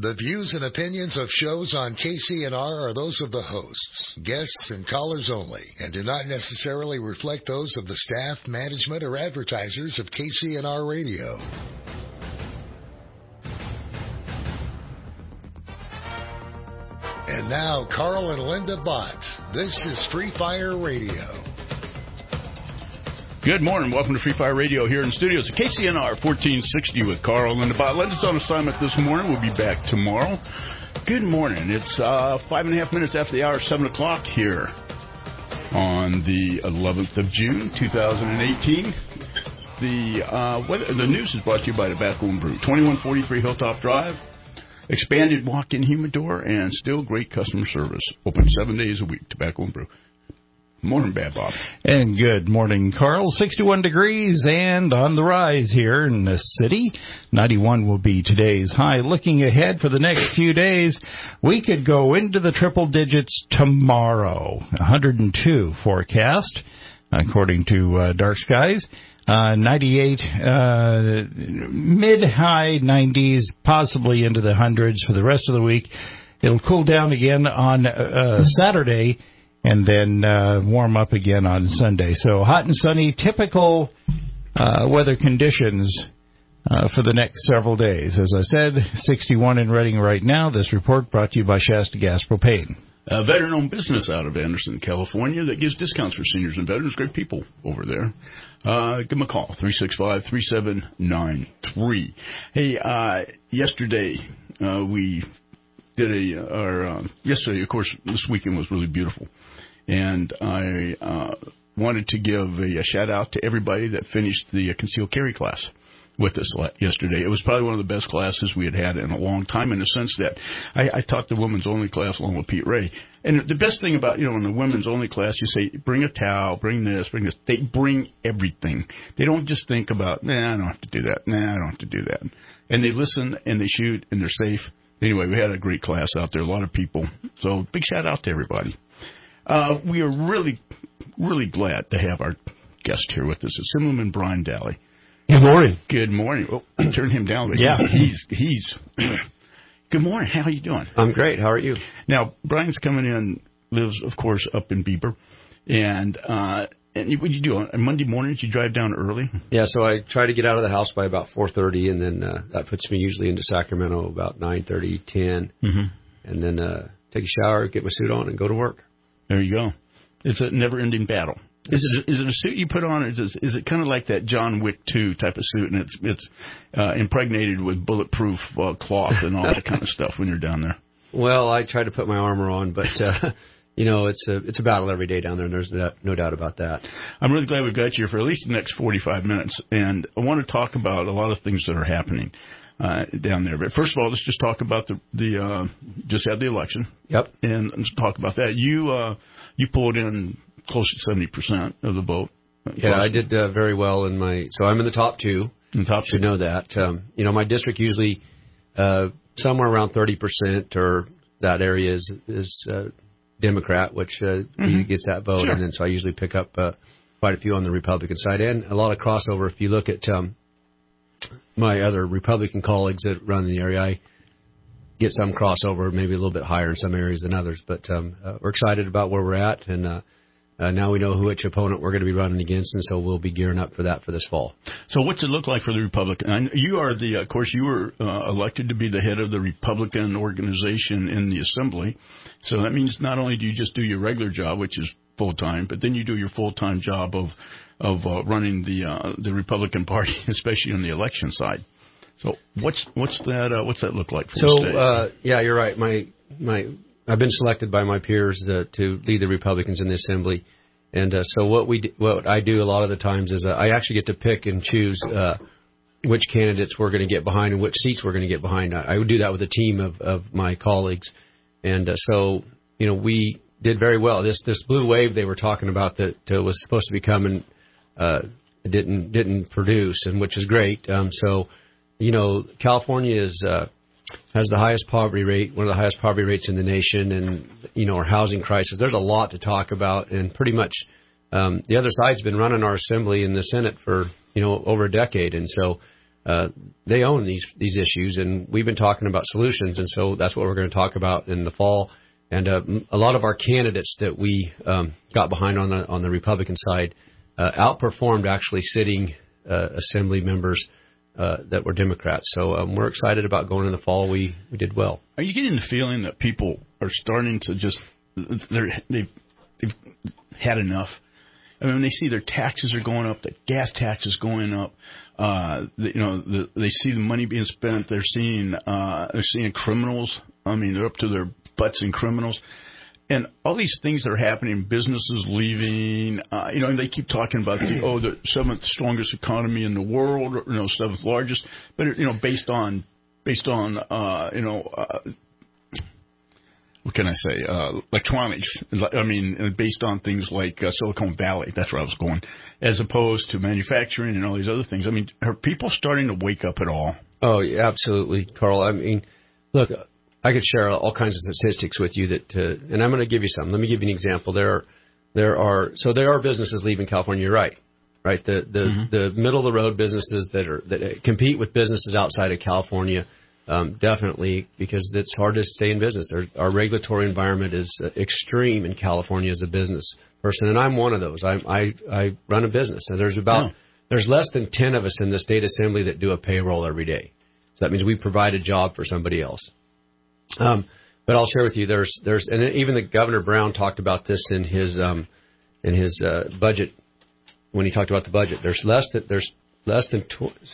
The views and opinions of shows on KCNR are those of the hosts, guests, and callers only, and do not necessarily reflect those of the staff, management, or advertisers of KCNR Radio. And now, Carl and Linda Bott. This is Free Fire Radio. Good morning. Welcome to Free Fire Radio here in the studios at KCNR 1460 with Carl and Linda Bott. Linda's on assignment this morning. We'll be back tomorrow. Good morning. It's 5.5 minutes after the hour, 7 o'clock here on the 11th of June, 2018. The news is brought to you by Tobacco and Brew, 2143 Hilltop Drive. Expanded walk-in humidor and still great customer service. Open 7 days a week. Tobacco and Brew. Morning, Bad Bob. And good morning, Carl. 61 degrees and on the rise here in the city. 91 will be today's high. Looking ahead for the next few days, we could go into the triple digits tomorrow. 102 forecast, according to Dark Skies. 98, mid-high 90s, possibly into the hundreds for the rest of the week. It'll cool down again on Saturday, and then warm up again on Sunday. So hot and sunny, typical weather conditions for the next several days. As I said, 61 in Redding right now. This report brought to you by Shasta Gas Propane. A veteran-owned business out of Anderson, California that gives discounts for seniors and veterans. Great people over there. Give them a call, 365-3793. Hey, yesterday we did yesterday, of course, this weekend was really beautiful. And I wanted to give a shout-out to everybody that finished the concealed carry class with us yesterday. It was probably one of the best classes we had in a long time, in the sense that I taught the women's only class along with Pete Ray. And the best thing about, in the women's only class, you say, bring a towel, bring this, bring this. They bring everything. They don't just think about, I don't have to do that. I don't have to do that. And they listen, and they shoot, and they're safe. Anyway, we had a great class out there, a lot of people. So big shout-out to everybody. We are really, really glad to have our guest here with us, Assemblyman Brian Daly. Good morning. Good morning. Oh, turn him down. Yeah. He's good morning. How are you doing? I'm great. How are you? Now, Brian's coming in, lives, of course, up in Bieber. And what do you do? On Monday mornings, you drive down early? Yeah, so I try to get out of the house by about 4:30, and then that puts me usually into Sacramento about 9:30, 10. Mm-hmm. And then take a shower, get my suit on, and go to work. There you go. It's a never-ending battle. Is it a suit you put on, or is it kind of like that John Wick 2 type of suit, and it's impregnated with bulletproof cloth and all that kind of stuff when you're down there? Well, I try to put my armor on, but it's a battle every day down there, and there's no doubt about that. I'm really glad we've got you here for at least the next 45 minutes, and I want to talk about a lot of things that are happening down there. But first of all, let's just talk about the just had the election. Yep. And let's talk about that. You pulled in close to 70% of the vote. Yeah, I did very well so I'm in the top two. In the top two. You know that. My district usually somewhere around 30% or that area is Democrat, which gets that vote. Sure. And then so I usually pick up quite a few on the Republican side, and a lot of crossover. If you look at my other Republican colleagues that run in the area, I get some crossover, maybe a little bit higher in some areas than others. But we're excited about where we're at, and now we know which opponent we're going to be running against, and so we'll be gearing up for that for this fall. So what's it look like for the Republican? You are of course, you were elected to be the head of the Republican organization in the Assembly. So that means not only do you just do your regular job, which is full-time, but then you do your full-time job of running the Republican Party, especially on the election side. So what's that look like for the state? Yeah, you're right. I've been selected by my peers to lead the Republicans in the Assembly, and so what I do a lot of the times is I actually get to pick and choose which candidates we're going to get behind and which seats we're going to get behind. I would do that with a team of my colleagues, and so we did very well. This blue wave they were talking about that was supposed to be coming didn't produce, and which is great. So California has the highest poverty rate, one of the highest poverty rates in the nation, and our housing crisis. There's a lot to talk about, and pretty much the other side's been running our Assembly and the Senate for over a decade, and so they own these issues, and we've been talking about solutions, and so that's what we're going to talk about in the fall. And a lot of our candidates that we got behind on the Republican side outperformed actually sitting assembly members that were Democrats. So we're excited about going in the fall. We did well. Are you getting the feeling that people are starting to just they've had enough? I mean, when they see their taxes are going up, the gas taxes going up, they see the money being spent. They're seeing criminals. I mean, they're up to their butts in criminals, and all these things that are happening. Businesses leaving. And they keep talking about the seventh strongest economy in the world, seventh largest. But based on what can I say? Electronics. I mean, based on things like Silicon Valley. That's where I was going. As opposed to manufacturing and all these other things. I mean, are people starting to wake up at all? Oh, yeah, absolutely, Carl. I mean, look, I could share all kinds of statistics with you and I'm going to give you some. Let me give you an example. There are businesses leaving California. You're right. The middle of the road businesses that compete with businesses outside of California. Definitely, because it's hard to stay in business. Our regulatory environment is extreme in California as a business person, and I'm one of those. I run a business, and there's less than 10 of us in the state assembly that do a payroll every day. So that means we provide a job for somebody else. But I'll share with you, and even the Governor Brown talked about this in his budget when he talked about the budget. There's less than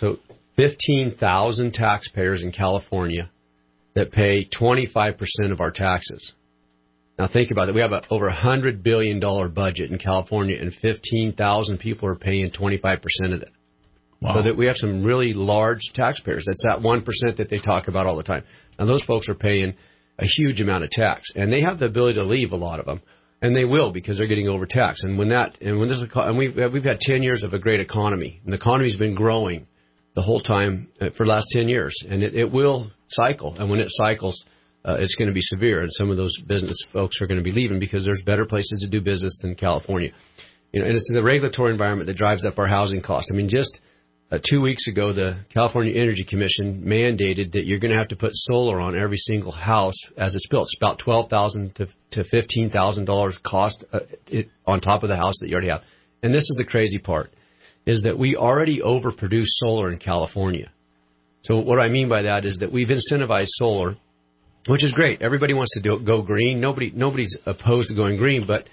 15,000 taxpayers in California that pay 25% of our taxes. Now think about it. We have over $100 billion budget in California, and 15,000 people are paying 25% of that. Wow. So that we have some really large taxpayers. That's that 1% that they talk about all the time. Now those folks are paying a huge amount of tax, and they have the ability to leave, a lot of them, and they will because they're getting overtaxed. And we've had 10 years of a great economy, and the economy's been growing the whole time for the last 10 years, and it will cycle. And when it cycles, it's going to be severe, and some of those business folks are going to be leaving because there's better places to do business than California. And it's the regulatory environment that drives up our housing costs. I mean, just 2 weeks ago, the California Energy Commission mandated that you're going to have to put solar on every single house as it's built. It's about $12,000 to $15,000 cost on top of the house that you already have. And this is the crazy part, is that we already overproduce solar in California. So what I mean by that is that we've incentivized solar, which is great. Everybody wants to go green. Nobody's opposed to going green, but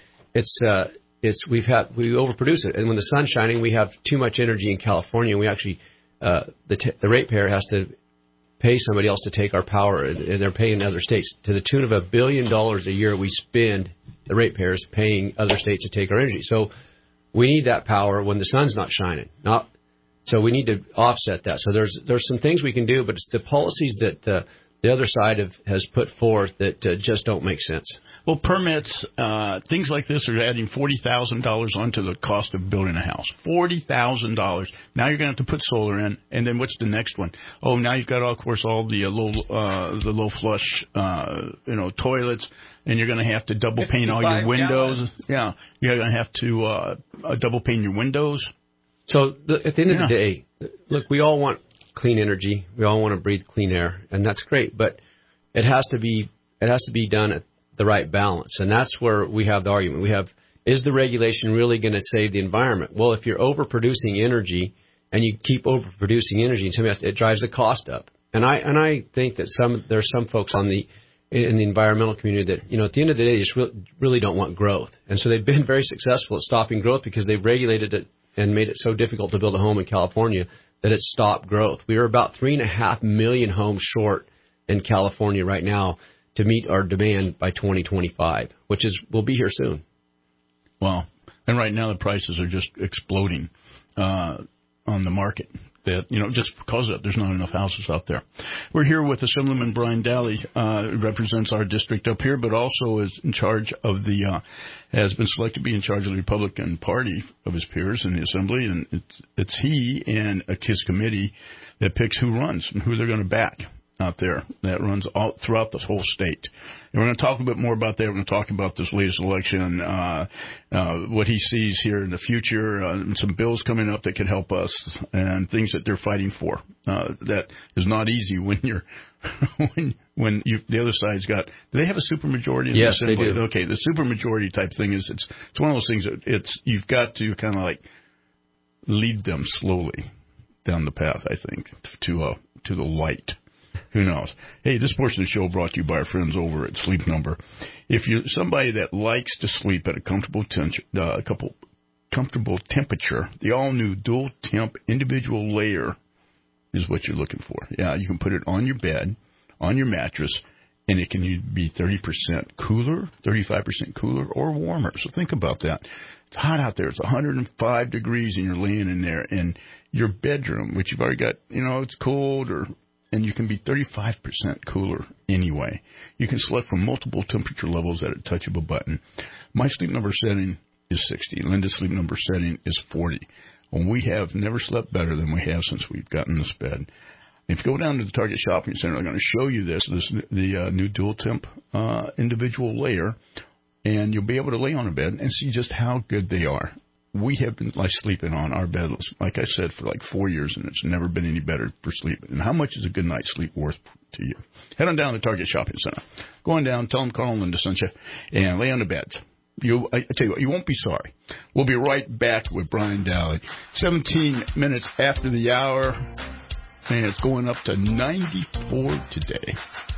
we overproduce it. And when the sun's shining, we have too much energy in California. We actually the ratepayer has to pay somebody else to take our power, and they're paying other states to the tune of $1 billion a year. We spend, the ratepayers paying other states to take our energy. So we need that power when the sun's not shining. So we need to offset that. So there's some things we can do, but it's the policies that the other side has put forth that just don't make sense. Well, permits, things like this are adding $40,000 onto the cost of building a house. $40,000. Now you're going to have to put solar in, and then what's the next one? Oh, now you've got, of course, all the low flush, toilets, and you're going to have to double paint all your windows. Gallons. Yeah, you're going to have to double paint your windows. So at the end of the day, look, we all want clean energy. We all want to breathe clean air, and that's great. But it has to be done at the right balance, and that's where we have the argument. Is the regulation really going to save the environment? Well, if you're overproducing energy and you keep overproducing energy, it drives the cost up. And I think that there's some folks in the environmental community that at the end of the day, just really don't want growth, and so they've been very successful at stopping growth because they've regulated it and made it so difficult to build a home in California that it's stopped growth. We are about 3.5 million homes short in California right now to meet our demand by 2025, we'll be here soon. Wow. And right now the prices are just exploding on the market. That just because of it, there's not enough houses out there. We're here with Assemblyman Brian Daly, who represents our district up here, but also is in charge of has been selected to be in charge of the Republican Party of his peers in the Assembly, and it's he and his committee that picks who runs and who they're going to back. out there that runs all throughout the whole state. And we're going to talk a bit more about that. We're going to talk about this latest election, what he sees here in the future, and some bills coming up that could help us, and things that they're fighting for. That is not easy when you're when the other side's got. Do they have a supermajority in the Assembly? Yes, they do. Okay, the supermajority type thing is it's one of those things that you've got to kind of like lead them slowly down the path, I think, to the light. Who knows? Hey, this portion of the show brought to you by our friends over at Sleep Number. If you're somebody that likes to sleep at a comfortable temperature, the all-new dual temp individual layer is what you're looking for. Yeah, you can put it on your bed, on your mattress, and it can be 30% cooler, 35% cooler, or warmer. So think about that. It's hot out there. It's 105 degrees, and you're laying in there. And your bedroom, which you've already got, it's cold, and you can be 35% cooler anyway. You can select from multiple temperature levels at a touch of a button. My Sleep Number setting is 60. Linda's Sleep Number setting is 40. And we have never slept better than we have since we've gotten this bed. If you go down to the Target Shopping Center, I'm going to show you the new dual temp individual layer, and you'll be able to lay on a bed and see just how good they are. We have been sleeping on our bed, like I said, for 4 years, and it's never been any better for sleep. And how much is a good night's sleep worth to you? Head on down to Target Shopping Center. Go on down, tell them Carl and Linda sent you, and lay on the bed. I tell you what, you won't be sorry. We'll be right back with Brian Dowling. 17 minutes after the hour, and it's going up to 94 today.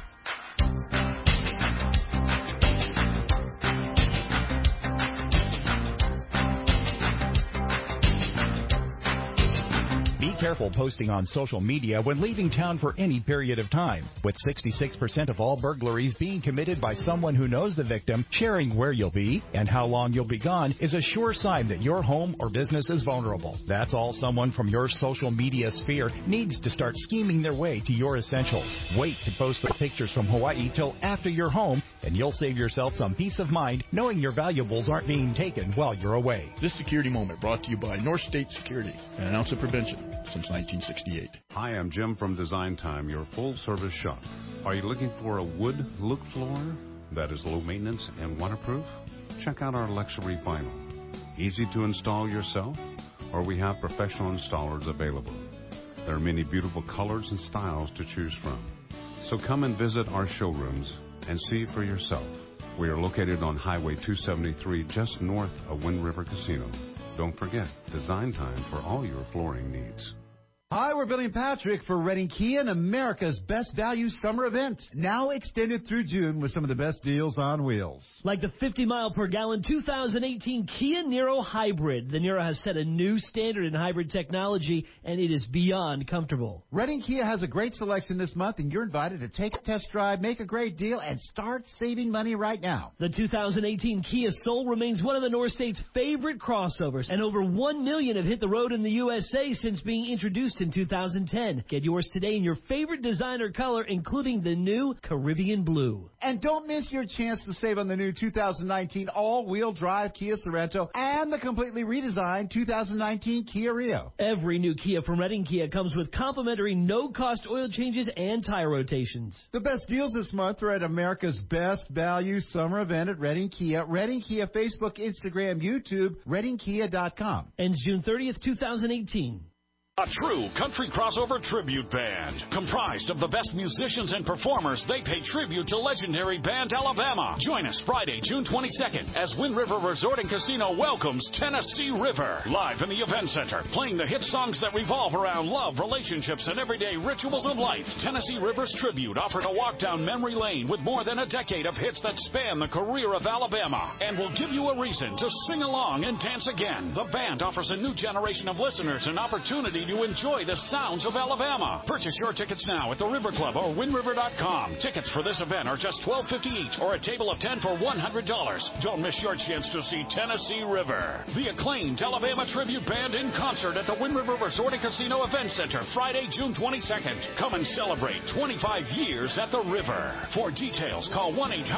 Careful posting on social media when leaving town for any period of time. With 66% of all burglaries being committed by someone who knows the victim, sharing where you'll be and how long you'll be gone is a sure sign that your home or business is vulnerable. That's all someone from your social media sphere needs to start scheming their way to your essentials. Wait to post the pictures from Hawaii till after you're home, and you'll save yourself some peace of mind knowing your valuables aren't being taken while you're away. This security moment brought to you by North State Security, an ounce of prevention since 1968. Hi, I'm Jim from Design Time, your full-service shop. Are you looking for a wood look floor that is low maintenance and waterproof? Check out our luxury vinyl. Easy to install yourself, or we have professional installers available. There are many beautiful colors and styles to choose from. So come and visit our showrooms and see for yourself. We are located on Highway 273 just north of Wind River Casino. Don't forget, Design Time for all your flooring needs. Hi, we're Billy and Patrick for Redding Kia and America's Best Value Summer Event. Now extended through June with some of the best deals on wheels. Like the 50-mile-per-gallon 2018 Kia Niro Hybrid. The Niro has set a new standard in hybrid technology, and it is beyond comfortable. Redding Kia has a great selection this month, and you're invited to take a test drive, make a great deal, and start saving money right now. The 2018 Kia Soul remains one of the North State's favorite crossovers, and over 1 million have hit the road in the USA since being introduced in 2010. Get yours today in your favorite designer color, including the new Caribbean Blue. And don't miss your chance to save on the new 2019 all-wheel drive Kia Sorento and the completely redesigned 2019 Kia Rio. Every new Kia from Redding Kia comes with complimentary no-cost oil changes and tire rotations. The best deals this month are at America's Best Value Summer Event at Redding Kia. Redding Kia Facebook, Instagram, YouTube, ReddingKia.com. Ends June 30th, 2018. A true country crossover tribute band. Comprised of the best musicians and performers, they pay tribute to legendary band Alabama. Join us Friday, June 22nd, as Wind River Resort and Casino welcomes Tennessee River. Live in the Event Center, playing the hit songs that revolve around love, relationships, and everyday rituals of life. Tennessee River's tribute offers a walk down memory lane with more than a decade of hits that span the career of Alabama, and will give you a reason to sing along and dance again. The band offers a new generation of listeners an opportunity to enjoy the sounds of Alabama. Purchase your tickets now at the River Club or windriver.com. Tickets for this event are just $12.50 each, or a table of 10 for $100. Don't miss your chance to see Tennessee River. The acclaimed Alabama Tribute Band in concert at the Wind River Resort and Casino Event Center, Friday, June 22nd. Come and celebrate 25 years at the river. For details, call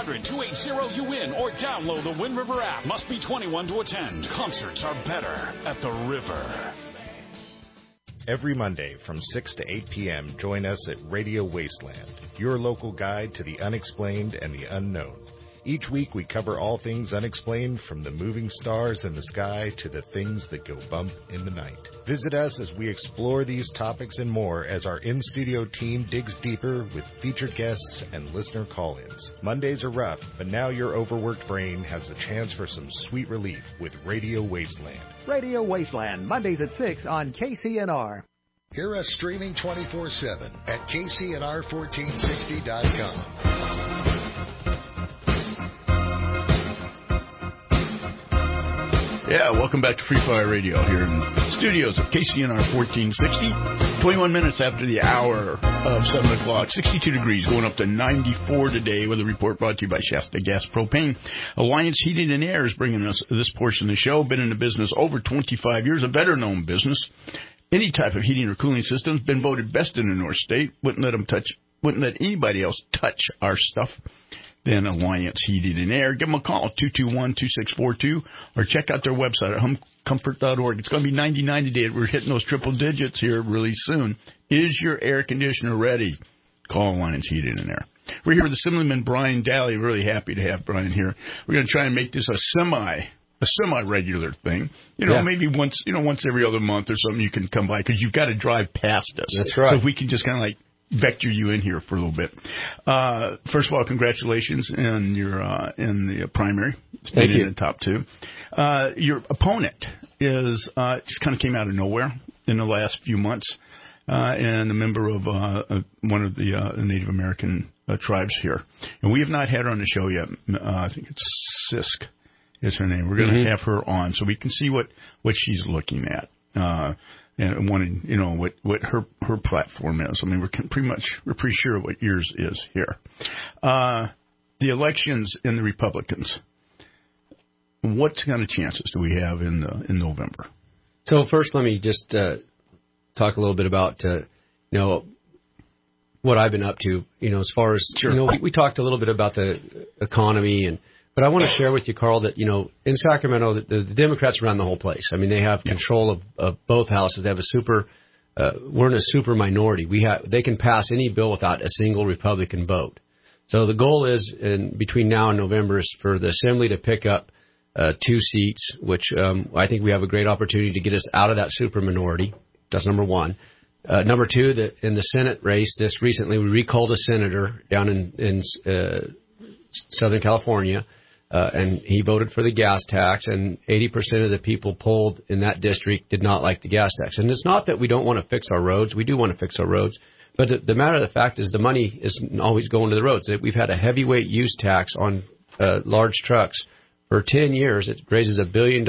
1-800-280-UN or download the Wind River app. Must be 21 to attend. Concerts are better at the river. Every Monday from 6 to 8 p.m., join us at Radio Wasteland, your local guide to the unexplained and the unknown. Each week we cover all things unexplained, from the moving stars in the sky to the things that go bump in the night. Visit us as we explore these topics and more as our in-studio team digs deeper with featured guests and listener call-ins. Mondays are rough, but now your overworked brain has a chance for some sweet relief with Radio Wasteland. Radio Wasteland, Mondays at 6 on KCNR. Hear us streaming 24/7 at KCNR1460.com. Yeah, welcome back to Free Fire Radio here in the studios of KCNR 1460. 21 minutes after the hour of 7 o'clock, 62 degrees, going up to 94 today, with a report brought to you by Shasta Gas Propane. Alliance Heating and Air is bringing us this portion of the show. Been in the business over 25 years, a better-known business. Any type of heating or cooling system's been voted best in the North State. Wouldn't let anybody else touch our stuff. Then Alliance Heating and Air. Give them a call, 221-2642, or check out their website at homecomfort.org. It's going to be 99 today. We're hitting those triple digits here really soon. Is your air conditioner ready? Call Alliance Heating and Air. We're here with Assemblyman Brian Daly. Really happy to have Brian here. We're going to try and make this a semi-regular thing. Maybe once every other month or something you can come by, because you've got to drive past us. That's right. So if we can just kind of vector you in here for a little bit. First of all, congratulations in the primary. Thank you. In the top two. Your opponent is just kind of came out of nowhere in the last few months, and a member of one of the Native American tribes here. And we have not had her on the show yet. I think it's Sisk is her name. We're going to have her on so we can see what she's looking at. And wanting, what her platform is. I mean, we're pretty sure what yours is here. The elections in the Republicans. What kind of chances do we have in November? So first, let me just talk a little bit about what I've been up to. As far as we talked a little bit about the economy But I want to share with you, Carl, that, in Sacramento, the Democrats run the whole place. I mean, they have control of both houses. They have we're in a super minority. They can pass any bill without a single Republican vote. So the goal is, between now and November, is for the Assembly to pick up 2 seats, which I think we have a great opportunity to get us out of that super minority. That's number one. Number two, in the Senate race, recently we recalled a senator down in Southern California. And he voted for the gas tax, and 80% of the people polled in that district did not like the gas tax. And it's not that we don't want to fix our roads. We do want to fix our roads. But the matter of the fact is the money isn't always going to the roads. We've had a heavyweight use tax on large trucks for 10 years. It raises $1 billion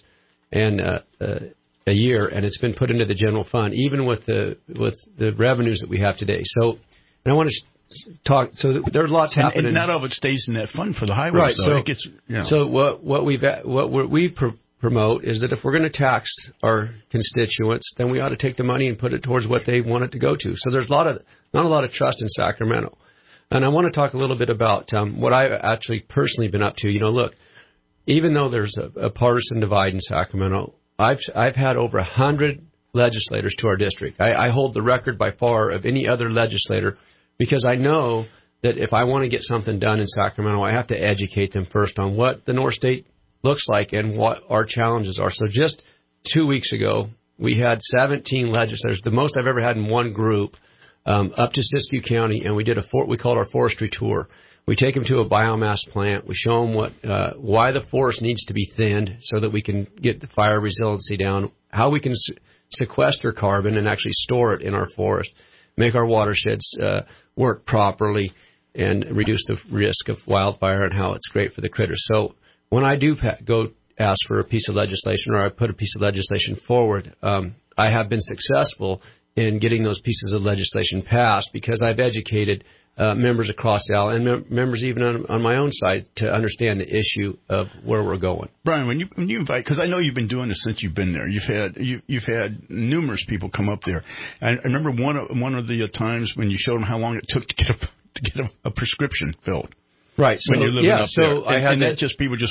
a year, and it's been put into the general fund, even with the revenues that we have today. So, and I want to talk. So there's lots happening. And not all of it stays in that fund for the highways. Right. So, so what we promote is that if we're going to tax our constituents, then we ought to take the money and put it towards what they want it to go to. So there's not a lot of trust in Sacramento. And I want to talk a little bit about what I've actually personally been up to. Look, even though there's a partisan divide in Sacramento, I've had over 100 legislators to our district. I hold the record by far of any other legislator, because I know that if I want to get something done in Sacramento, I have to educate them first on what the North State looks like and what our challenges are. So just 2 weeks ago, we had 17 legislators, the most I've ever had in one group, up to Siskiyou County, and we did we called our forestry tour. We take them to a biomass plant. We show them why the forest needs to be thinned so that we can get the fire resiliency down, how we can sequester carbon and actually store it in our forest, make our watersheds work properly, and reduce the risk of wildfire, and how it's great for the critters. So when I do go ask for a piece of legislation, or I put a piece of legislation forward, I have been successful in getting those pieces of legislation passed because I've educated members across the aisle and members even on my own side to understand the issue of where we're going. Brian, when you invite, because I know you've been doing this since you've been there, you've had numerous people come up there. I remember one of the times when you showed them how long it took to get a prescription filled. Right. So when you're living up there. I had that just people just went,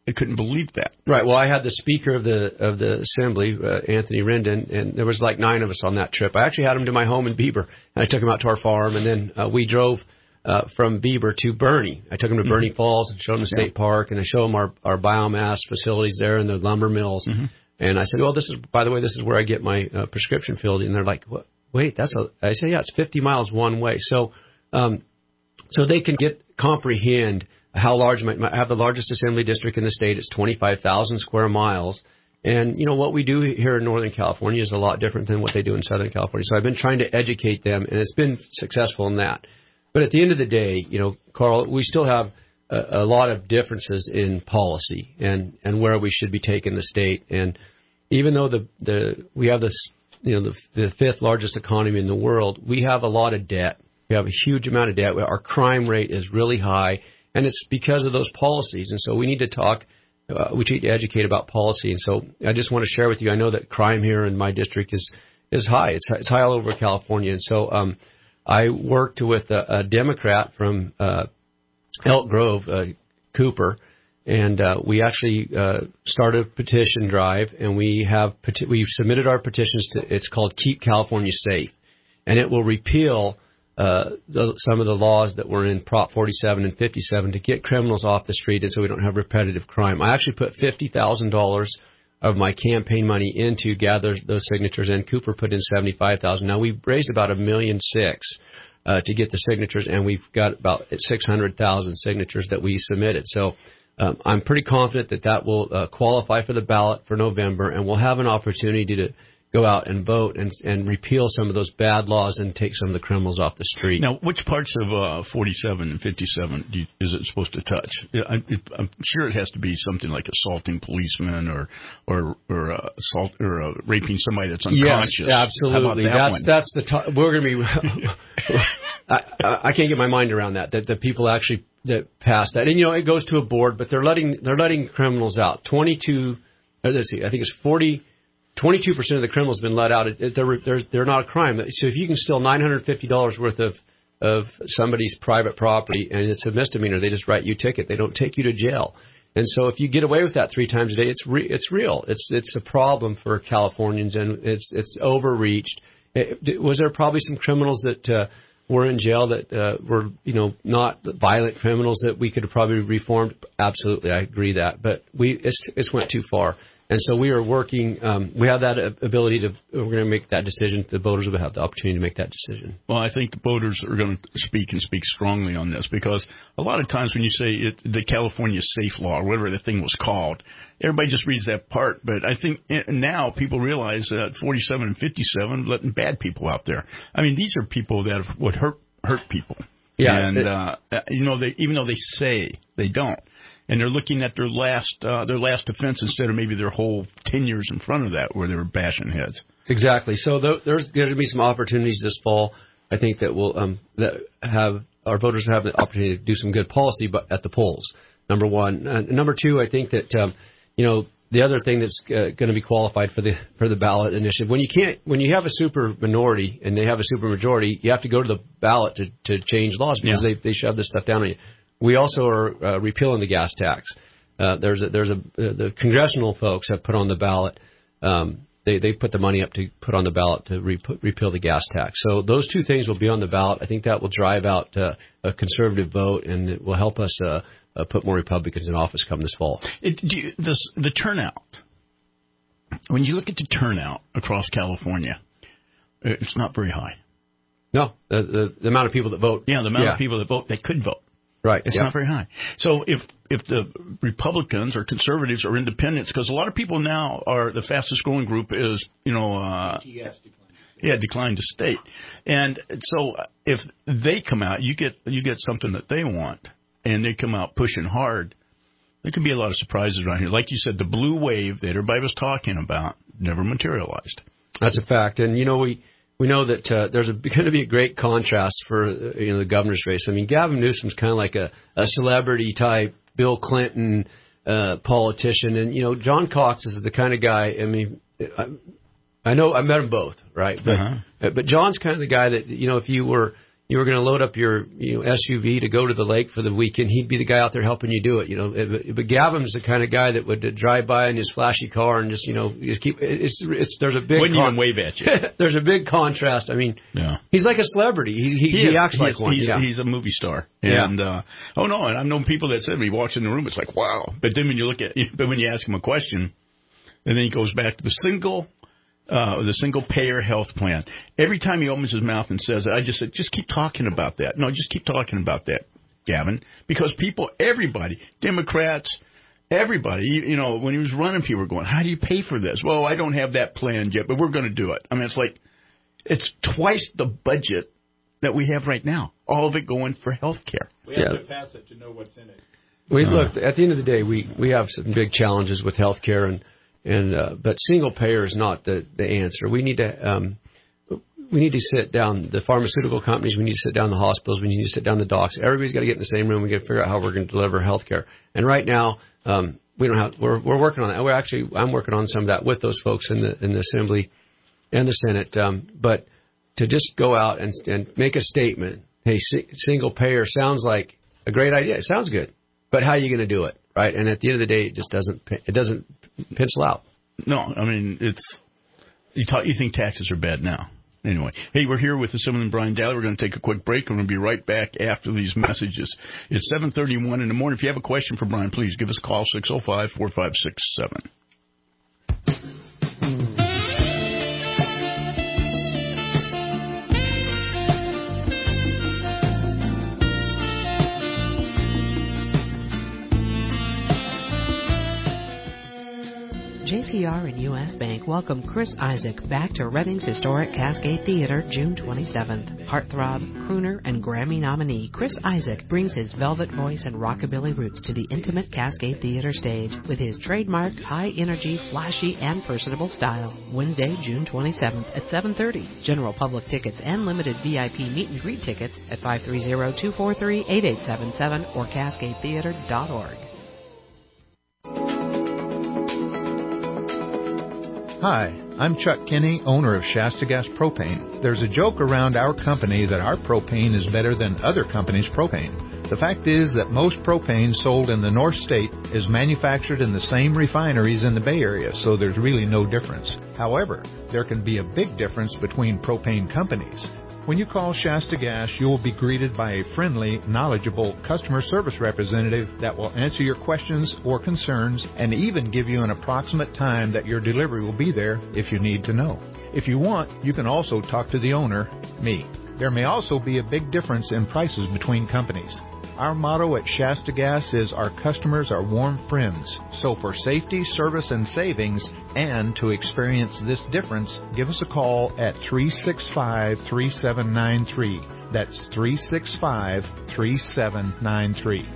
couldn't believe that. Right. Well, I had the Speaker of the Assembly, Anthony Rendon, and there was like 9 of us on that trip. I actually had him to my home in Bieber, and I took him out to our farm, and then we drove from Bieber to Bernie. I took him to Bernie Falls and showed him the state park, and I showed him our biomass facilities there and the lumber mills. And I said, well, by the way, this is where I get my prescription filled. And they're like, what? Wait, I said, yeah, it's 50 miles one way. So they can comprehend how large I have the largest assembly district in the state. It's 25,000 square miles. And, what we do here in Northern California is a lot different than what they do in Southern California. So I've been trying to educate them, and it's been successful in that. But at the end of the day, Carl, we still have a lot of differences in policy and where we should be taking the state. And even though we have this, the 5th largest economy in the world, we have a lot of debt. We have a huge amount of debt. Our crime rate is really high, and it's because of those policies. And so we need to talk. We need to educate about policy. And so I just want to share with you. I know that crime here in my district is high. It's high all over California. And so I worked with a Democrat from Elk Grove, Cooper, and we actually started a petition drive, and we've submitted our petitions to. It's called Keep California Safe, and it will repeal some of the laws that were in Prop 47 and 57 to get criminals off the street, and so we don't have repetitive crime. I actually put $50,000 of my campaign money in to gather those signatures, and Cooper put in $75,000. Now we've raised about $1.6 million to get the signatures, and we've got about 600,000 signatures that we submitted. So I'm pretty confident that will qualify for the ballot for November, and we'll have an opportunity to go out and vote and repeal some of those bad laws and take some of the criminals off the street. Now, which parts of 47 and 57 is it supposed to touch? I'm sure it has to be something like assaulting policemen or assault or raping somebody that's unconscious. Yes, absolutely. That's the we're going to be. I can't get my mind around that the people actually that passed that, and it goes to a board, but they're letting criminals out. 22. Let's see, I think it's 40. 22% of the criminals have been let out. They're not a crime. So if you can steal $950 worth of somebody's private property and it's a misdemeanor, they just write you a ticket. They don't take you to jail. And so if you get away with that 3 times a day, it's real. It's a problem for Californians, and it's overreached. Was there probably some criminals that were in jail that were not violent criminals that we could have probably reformed? Absolutely, I agree that. But it's went too far. And so we are working. We have that ability to. We're going to make that decision. The voters will have the opportunity to make that decision. Well, I think the voters are going to speak strongly on this, because a lot of times when you say the California Safe Law or whatever the thing was called, everybody just reads that part. But I think now people realize that 47 and 57 letting bad people out there. I mean, these are people that would hurt people. Yeah, and they even though they say they don't. And they're looking at their last offense instead of maybe their whole 10 years in front of that where they were bashing heads. Exactly. So there's going to be some opportunities this fall. I think that will that have our voters have the opportunity to do some good policy, but at the polls. Number one. Number two, I think that the other thing that's going to be qualified for the ballot initiative, when you have a super minority and they have a super majority, you have to go to the ballot to change laws because they shove this stuff down on you. We also are repealing the gas tax. The congressional folks have put on the ballot. They put the money up to put on the ballot to repeal the gas tax. So those 2 things will be on the ballot. I think that will drive out a conservative vote, and it will help us put more Republicans in office come this fall. The turnout. When you look at the turnout across California, it's not very high. No, the amount of people that vote. Yeah, the amount of people that vote that could vote. Right. It's not very high. So if the Republicans or conservatives or independents, because a lot of people now are the fastest growing group is, decline to state. And so if they come out, you get something that they want, and they come out pushing hard, there could be a lot of surprises around here. Like you said, the blue wave that everybody was talking about never materialized. That's a fact. And, we know that there's going to be a great contrast for the governor's race. I mean, Gavin Newsom's kind of like a celebrity type Bill Clinton politician, and John Cox is the kind of guy. I mean, I know I met them both, right? But John's kind of the guy that if you were you were going to load up your SUV to go to the lake for the weekend, he'd be the guy out there helping you do it. But Gavin's the kind of guy that would drive by in his flashy car and just keep. There's a big. Wouldn't even wave at you. There's a big contrast. I mean, he's like a celebrity. He acts like one. He's a movie star. And and I've known people that said when he walks in the room, it's like wow. But then when you when you ask him a question, and then he goes back to the single payer health plan. Every time he opens his mouth and says it, I just said, just keep talking about that. No, just keep talking about that, Gavin, because everybody, Democrats, everybody, when he was running, people were going, how do you pay for this? Well, I don't have that planned yet, but we're going to do it. I mean, it's twice the budget that we have right now. All of it going for health care. We have to pass it to know what's in it. Look, at the end of the day, we have some big challenges with health care but single payer is not the answer. We need to sit down the pharmaceutical companies. We need to sit down the hospitals. We need to sit down the docs. Everybody's got to get in the same room. We got to figure out how we're going to deliver health care. And right now, we don't have. We're working on that. I'm working on some of that with those folks in the Assembly and the Senate. But to just go out and make a statement, hey, single payer sounds like a great idea. It sounds good, but how are you going to do it, right? And at the end of the day, it just doesn't pencil out. No, I mean, you think taxes are bad now. Anyway, hey, we're here with Assemblyman Brian Daly. We're going to take a quick break. We're going to be right back after these messages. It's 7:31 in the morning. If you have a question for Brian, please give us a call, 605-4567. JPR and U.S. Bank welcome Chris Isaak back to Reading's historic Cascade Theater June 27th. Heartthrob, crooner, and Grammy nominee Chris Isaak brings his velvet voice and rockabilly roots to the intimate Cascade Theater stage with his trademark high-energy, flashy, and personable style. Wednesday, June 27th at 7:30. General public tickets and limited VIP meet and greet tickets at 530-243-8877 or cascadetheater.org. Hi, I'm Chuck Kinney, owner of Shasta Gas Propane. There's a joke around our company that our propane is better than other companies' propane. The fact is that most propane sold in the North State is manufactured in the same refineries in the Bay Area, so there's really no difference. However, there can be a big difference between propane companies. When you call Shasta Gas, you will be greeted by a friendly, knowledgeable customer service representative that will answer your questions or concerns and even give you an approximate time that your delivery will be there if you need to know. If you want, you can also talk to the owner, me. There may also be a big difference in prices between companies. Our motto at Shasta Gas is our customers are warm friends. So for safety, service, and savings, and to experience this difference, give us a call at 365-3793. That's 365-3793.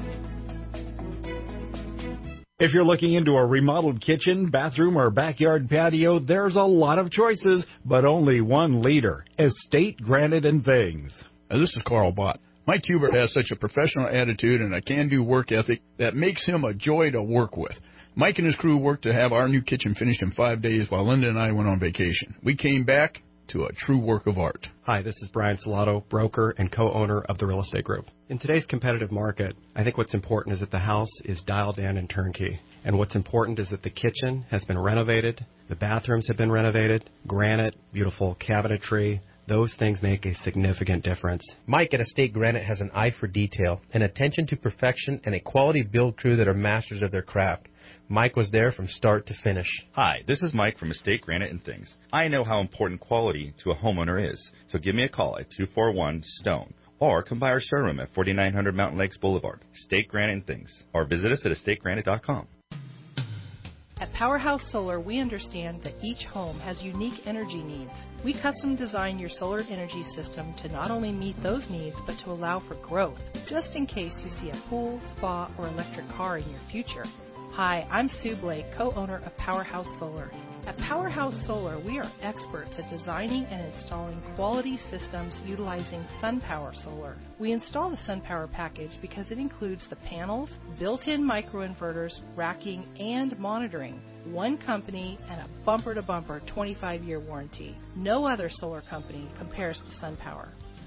If you're looking into a remodeled kitchen, bathroom, or backyard patio, there's a lot of choices, but only one leader, Estate Granite and Things. This is Carl Bott. Mike Hubert has such a professional attitude and a can-do work ethic that makes him a joy to work with. Mike and his crew worked to have our new kitchen finished in 5 days while Linda and I went on vacation. We came back to a true work of art. Hi, this is Brian Salato, broker and co-owner of the Real Estate Group. In today's competitive market, I think what's important is that the house is dialed in and turnkey. And what's important is that the kitchen has been renovated, the bathrooms have been renovated, granite, beautiful cabinetry. Those things make a significant difference. Mike at Estate Granite has an eye for detail, an attention to perfection, and a quality build crew that are masters of their craft. Mike was there from start to finish. Hi, this is Mike from Estate Granite and Things. I know how important quality to a homeowner is, so give me a call at 241-STONE or come by our showroom at 4900 Mountain Lakes Boulevard, Estate Granite and Things, or visit us at estategranite.com. At Powerhouse Solar, we understand that each home has unique energy needs. We custom design your solar energy system to not only meet those needs, but to allow for growth, just in case you see a pool, spa, or electric car in your future. Hi, I'm Sue Blake, co-owner of Powerhouse Solar. At Powerhouse Solar, we are experts at designing and installing quality systems utilizing SunPower Solar. We install the SunPower package because it includes the panels, built-in microinverters, racking, and monitoring. One company and a bumper-to-bumper 25-year warranty. No other solar company compares to SunPower.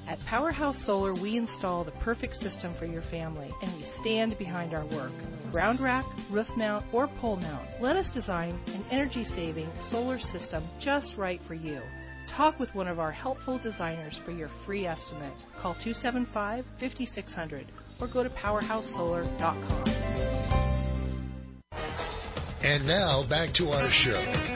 At Powerhouse Solar, we install the perfect system for your family, and we stand behind our work. Ground rack, roof mount, or pole mount, let us design an energy-saving solar system just right for you. Talk with one of our helpful designers for your free estimate. Call 275-5600 or go to powerhousesolar.com. And now, back to our show.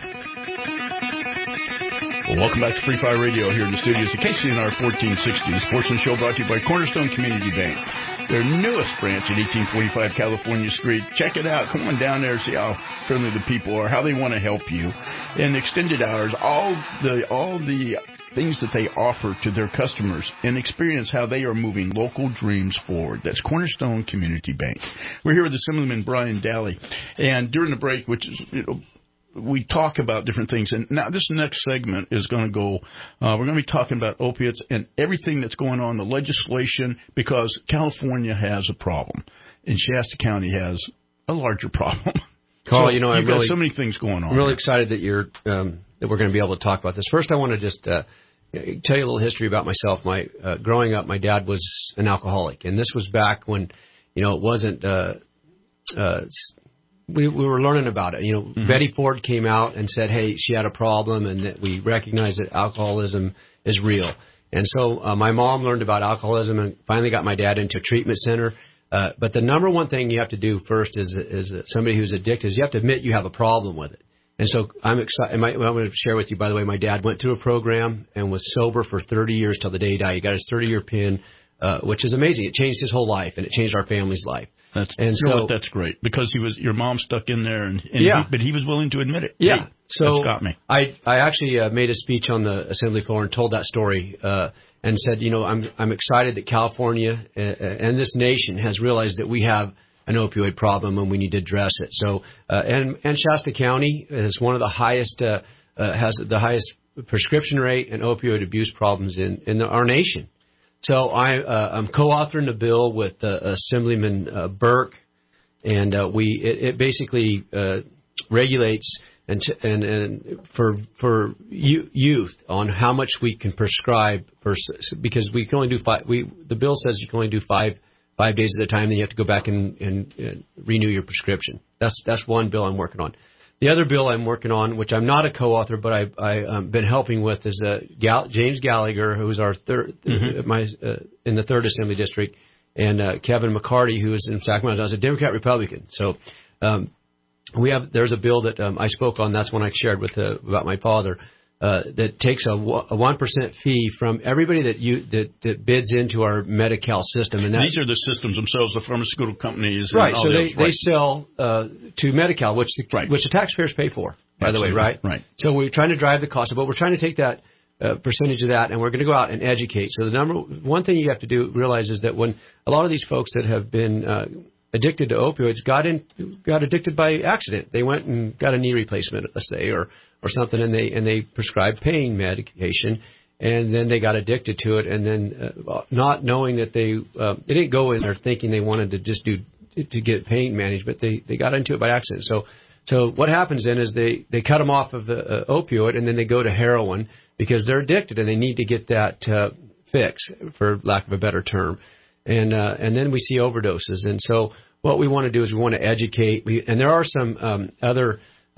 Well, welcome back to Free Fire Radio here in the studios at KCNR 1460, the Sportsman Show brought to you by Cornerstone Community Bank. Their newest branch at 1845 California Street. Check it out. Come on down there and see how friendly the people are, how they want to help you. And extended hours, all the things that they offer to their customers, and experience how they are moving local dreams forward. That's Cornerstone Community Bank. We're here with Assemblyman Brian Daly. And during the break, which is, we talk about different things. And now this next segment is going to go, we're going to be talking about opiates and everything that's going on, the legislation, because California has a problem and Shasta County has a larger problem. Carl, so you've got so many things going on. I'm really excited that that we're going to be able to talk about this. First, I want to just tell you a little history about myself. Growing up, my dad was an alcoholic, and this was back when, it wasn't, we were learning about it. Betty Ford came out and said, hey, she had a problem, and that we recognized that alcoholism is real. And so my mom learned about alcoholism and finally got my dad into a treatment center. But the number one thing you have to do first is somebody who's addicted is you have to admit you have a problem with it. And so I'm excited. I'm going to share with you, by the way, my dad went through a program and was sober for 30 years till the day he died. He got his 30-year PIN, which is amazing. It changed his whole life, and it changed our family's life. That's great, because your mom stuck in there, but he was willing to admit it. Yeah, hey, so that's got me. I actually made a speech on the assembly floor and told that story and said, I'm excited that California and this nation has realized that we have an opioid problem and we need to address it. So and Shasta County is one of the highest has the highest prescription rate and opioid abuse problems in our nation. So I'm co-authoring a bill with Assemblyman Burke, and it basically regulates and for youth on how much we can prescribe because we can only do the bill says you can only do five days at a time, then you have to go back and renew your prescription. That's one bill I'm working on. The other bill I'm working on, which I'm not a co-author, but I've been helping with, is James Gallagher, who's our third in the 3rd Assembly District, and Kevin McCarty, who is in Sacramento. I was a Democrat-Republican. So there's a bill that I spoke on. That's one I shared with about my father. That takes a 1% fee from everybody that bids into our Medi-Cal system. And these are the systems themselves, the pharmaceutical companies. Right, so they sell to Medi-Cal, which the taxpayers pay for, by the way, right? Right. So we're trying to drive the cost, but we're trying to take that percentage of that, and we're going to go out and educate. So the one thing you have to realize is that when a lot of these folks that have been addicted to opioids got addicted by accident, they went and got a knee replacement, let's say, or something, and they prescribed pain medication, and then they got addicted to it, and then not knowing that they didn't go in there thinking they wanted to just to get pain management. They got into it by accident. So what happens then is they cut them off of the opioid, and then they go to heroin because they're addicted and they need to get that fix, for lack of a better term, and then we see overdoses. And so what we want to do is we want to educate, and there are some other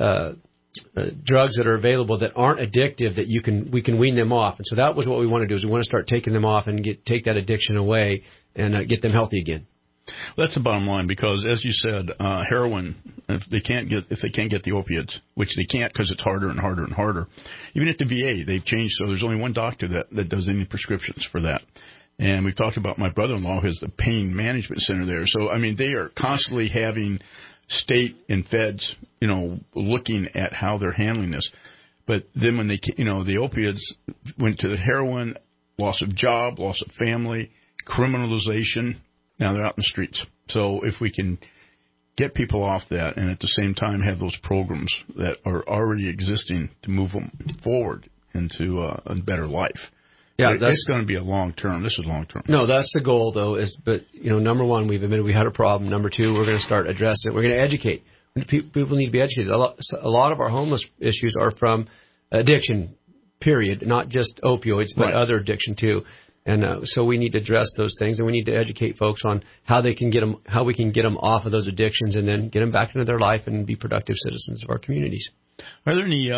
drugs that are available that aren't addictive that we can wean them off. And so that was what we want to do, is we want to start taking them off and take that addiction away and get them healthy again. Well, that's the bottom line, because as you said, heroin, if they can't get the opiates, which they can't because it's harder and harder and harder. Even at the VA, they've changed, so there's only one doctor that does any prescriptions for that. And we've talked about my brother-in-law who has the pain management center there. So, I mean, they are constantly having state and feds, looking at how they're handling this. But then when the opiates went to the heroin, loss of job, loss of family, criminalization, now they're out in the streets. So if we can get people off that and at the same time have those programs that are already existing to move them forward into a better life. Yeah, it's going to be a long term. This is long term. No, that's the goal, though. But number one, we've admitted we had a problem. Number two, we're going to start addressing it. We're going to educate. People need to be educated. A lot of our homeless issues are from addiction, period, not just opioids, but other addiction too. And so we need to address those things, and we need to educate folks on how we can get them off of those addictions, and then get them back into their life and be productive citizens of our communities. Are there any?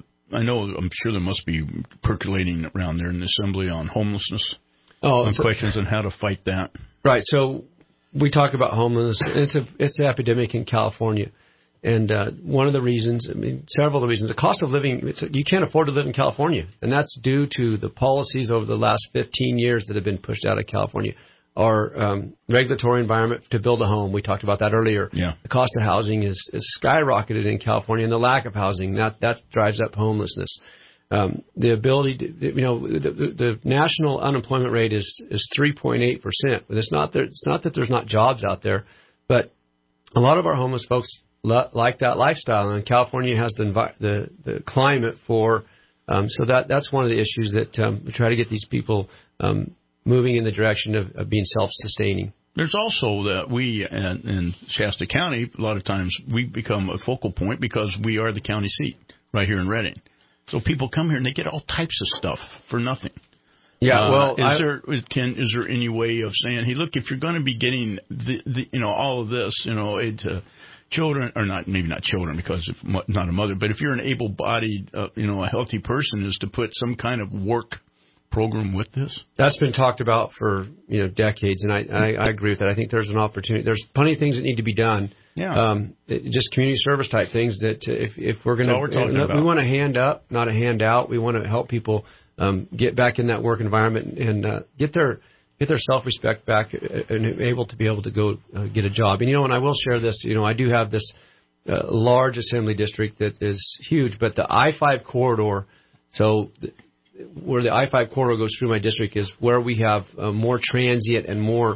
I'm sure there must be percolating around there in the Assembly on homelessness. Questions on how to fight that. Right. So we talk about homelessness. It's an epidemic in California. And one of the reasons, several of the reasons, the cost of living, you can't afford to live in California. And that's due to the policies over the last 15 years that have been pushed out of California. Our regulatory environment to build a home, we talked about that earlier. Yeah. The cost of housing is skyrocketed in California, and the lack of housing, that drives up homelessness. The ability to, the national unemployment rate is 3.8%. It's not that there's not jobs out there, but a lot of our homeless folks like that lifestyle, and California has the climate for. So that's one of the issues that we try to get these people moving in the direction of being self-sustaining. There's also that we in Shasta County, a lot of times we become a focal point because we are the county seat right here in Redding. So people come here and they get all types of stuff for nothing. Yeah, well, is there any way of saying, hey, look, if you're going to be getting all of this, children, or maybe not children because not a mother, but if you're an able-bodied, a healthy person, is to put some kind of work program with this? That's been talked about for decades, and I agree with that. I think there's an opportunity. There's plenty of things that need to be done. Yeah. Just community service type things that if we're going to, we want a hand up, not a handout. We want to help people get back in that work environment and get their self-respect back and able to go get a job. And I will share this. I do have this large assembly district that is huge, but the I-5 corridor. So where the I-5 corridor goes through my district is where we have more transient and more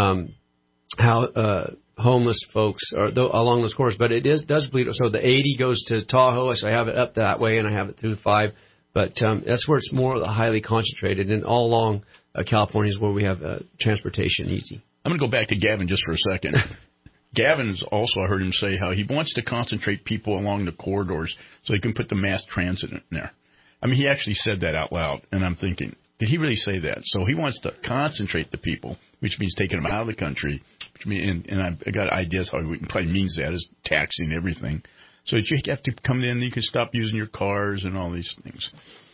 homeless folks along those corridors. But it does bleed. So the 80 goes to Tahoe, so I have it up that way, and I have it through the 5. But that's where it's more highly concentrated, and all along California is where we have transportation easy. I'm going to go back to Gavin just for a second. Gavin's also, I heard him say how he wants to concentrate people along the corridors so he can put the mass transit in there. I mean, he actually said that out loud, and I'm thinking, did he really say that? So he wants to concentrate the people, which means taking them out of the country, and I got ideas how he probably means that is taxing everything. So that you have to come in and you can stop using your cars and all these things.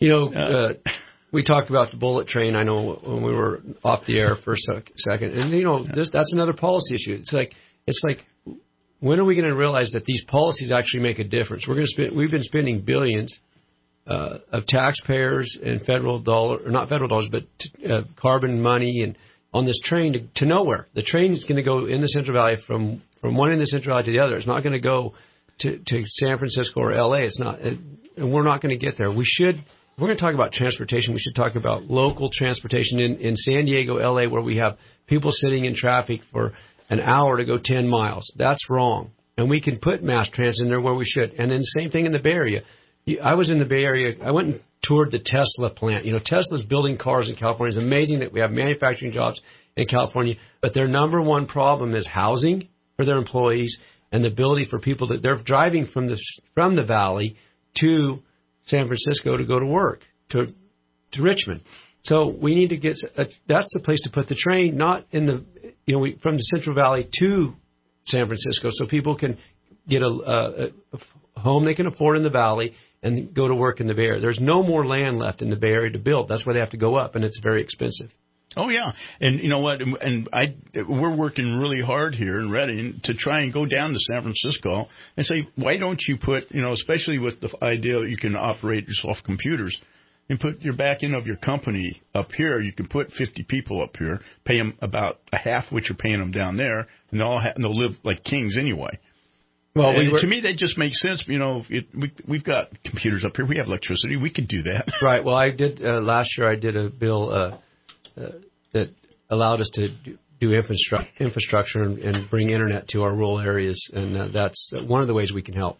We talked about the bullet train, I know, when we were off the air for a second. And, that's another policy issue. It's like, when are we going to realize that these policies actually make a difference? We've been spending billions of taxpayers and federal dollars, or not federal dollars, but carbon money and on this train to nowhere. The train is going to go in the Central Valley from one end of the Central Valley to the other. It's not going to go to San Francisco or L.A. It's not, and we're not going to get there. If we're going to talk about transportation, we should talk about local transportation in San Diego, L.A., where we have people sitting in traffic for an hour to go 10 miles. That's wrong. And we can put mass transit in there where we should. And then same thing in the Bay Area. I was in the Bay Area. I went and toured the Tesla plant. Tesla's building cars in California. It's amazing that we have manufacturing jobs in California. But their number one problem is housing for their employees and the ability for people that they're driving from the valley to San Francisco to go to work, to Richmond. So we need to that's the place to put the train, not in from the Central Valley to San Francisco, so people can get a home they can afford in the valley and go to work in the Bay Area. There's no more land left in the Bay Area to build. That's why they have to go up, and it's very expensive. Oh, yeah. And you know what? And we're working really hard here in Redding to try and go down to San Francisco and say, why don't you put, especially with the idea that you can operate yourself computers and put your back end of your company up here. You can put 50 people up here, pay them about a half what you're paying them down there, and they'll live like kings anyway. Well, to me, that just makes sense. We've got computers up here. We have electricity. We could do that. Right. Well, I did last year. I did a bill that allowed us to do infrastructure and bring internet to our rural areas, and that's one of the ways we can help.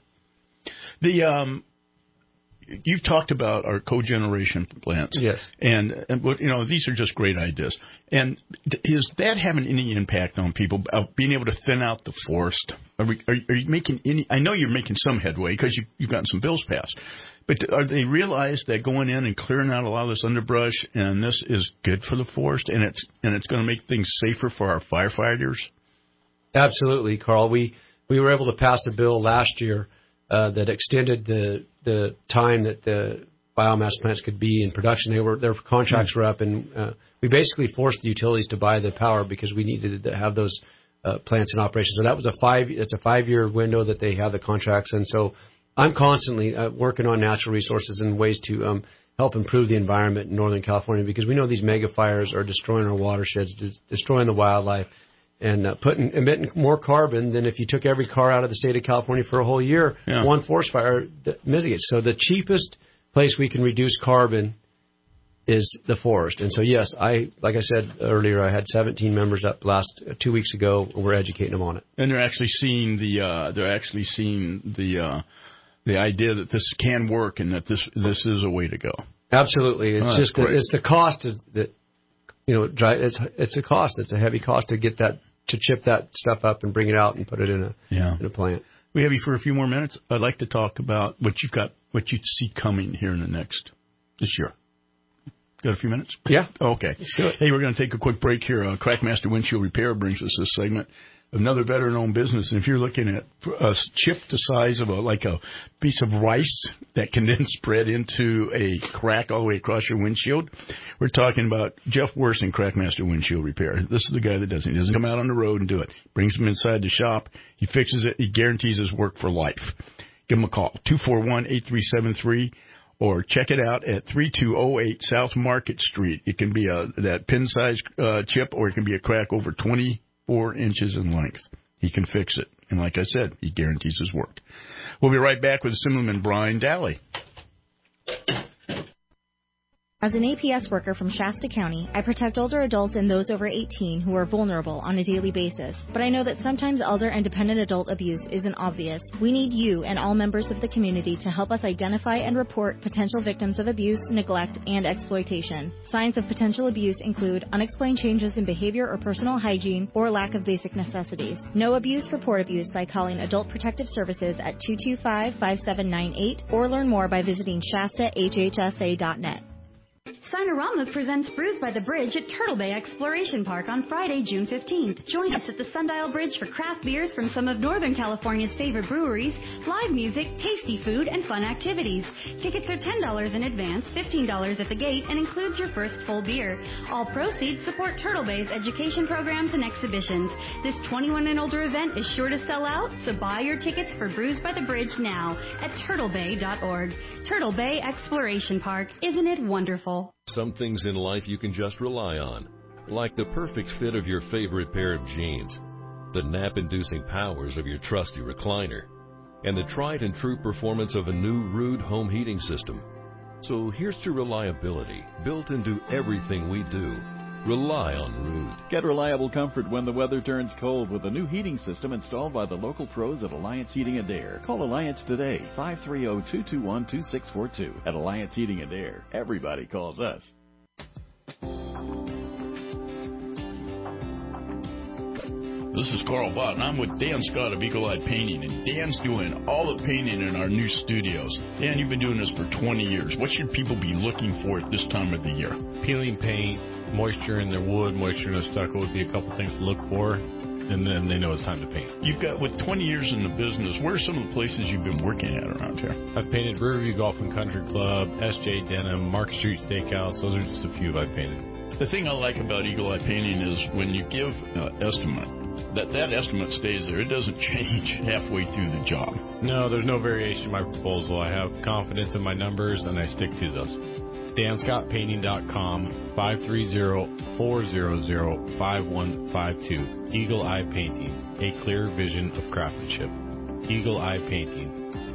You've talked about our cogeneration plants. Yes. And these are just great ideas. And is that having any impact on people, being able to thin out the forest? Are you making any? I know you're making some headway because you've gotten some bills passed. But they realize that going in and clearing out a lot of this underbrush, and this is good for the forest, and it's going to make things safer for our firefighters? Absolutely, Carl. We were able to pass a bill last year that extended the time that the biomass plants could be in production. Their contracts were up, and we basically forced the utilities to buy the power because we needed to have those plants in operation. So that was it's a 5-year window that they have the contracts, and so I'm constantly working on natural resources and ways to help improve the environment in Northern California, because we know these mega fires are destroying our watersheds, destroying the wildlife, and emitting more carbon than if you took every car out of the state of California for a whole year. Yeah. One forest fire mitigates. So the cheapest place we can reduce carbon is the forest. And so, yes, like I said earlier, I had 17 members up last 2 weeks ago, and we're educating them on it. And they're actually seeing the idea that this can work and that this is a way to go. Absolutely. It's just it's the cost is that, it's a cost. It's a heavy cost to get that, to chip that stuff up and bring it out and put it in a plant. We have you for a few more minutes. I'd like to talk about what you see coming here in this year. Got a few minutes? Yeah. Okay. Let's do it. Hey, we're going to take a quick break here. Crackmaster Windshield Repair brings us this segment. Another veteran-owned business, and if you're looking at a chip the size of like a piece of rice that can then spread into a crack all the way across your windshield, we're talking about Jeff Worse and Crackmaster Windshield Repair. This is the guy that does it. He doesn't come out on the road and do it. Brings them inside the shop. He fixes it. He guarantees his work for life. Give him a call, 241-8373, or check it out at 3208 South Market Street. It can be that pin-sized chip, or it can be a crack over 24 inches in length. He can fix it. And like I said, he guarantees his work. We'll be right back with Assemblyman Brian Daly. As an APS worker from Shasta County, I protect older adults and those over 18 who are vulnerable on a daily basis. But I know that sometimes elder and dependent adult abuse isn't obvious. We need you and all members of the community to help us identify and report potential victims of abuse, neglect, and exploitation. Signs of potential abuse include unexplained changes in behavior or personal hygiene, or lack of basic necessities. Know abuse, report abuse by calling Adult Protective Services at 225-5798, or learn more by visiting shastahhsa.net. Sinorama presents Brews by the Bridge at Turtle Bay Exploration Park on Friday, June 15th. Join us at the Sundial Bridge for craft beers from some of Northern California's favorite breweries, live music, tasty food, and fun activities. Tickets are $10 in advance, $15 at the gate, and includes your first full beer. All proceeds support Turtle Bay's education programs and exhibitions. This 21 and older event is sure to sell out, so buy your tickets for Brews by the Bridge now at turtlebay.org. Turtle Bay Exploration Park. Isn't it wonderful? Some things in life you can just rely on, like the perfect fit of your favorite pair of jeans, the nap-inducing powers of your trusty recliner, and the tried-and-true performance of a new Ruud home heating system. So here's to reliability, built into everything we do. Rely on Ruud. Get reliable comfort when the weather turns cold with a new heating system installed by the local pros at Alliance Heating and Air. Call Alliance today, 530-221-2642. At Alliance Heating and Air, everybody calls us. This is Carl Bott, and I'm with Dan Scott of Eagle Eye Painting, and Dan's doing all the painting in our new studios. Dan, you've been doing this for 20 years. What should people be looking for at this time of the year? Peeling paint, moisture in their wood, moisture in their stucco would be a couple things to look for, and then they know it's time to paint. You've got, with 20 years in the business, where are some of the places you've been working at around here? I've painted Riverview Golf and Country Club, S.J. Denham, Market Street Steakhouse. Those are just a few I've painted. The thing I like about Eagle Eye Painting is when you give an estimate, that estimate stays there. It doesn't change halfway through the job. No, there's no variation in my proposal. I have confidence in my numbers, and I stick to those. DanScottPainting.com, 530-400-5152. Eagle Eye Painting, a clear vision of craftsmanship. Eagle Eye Painting.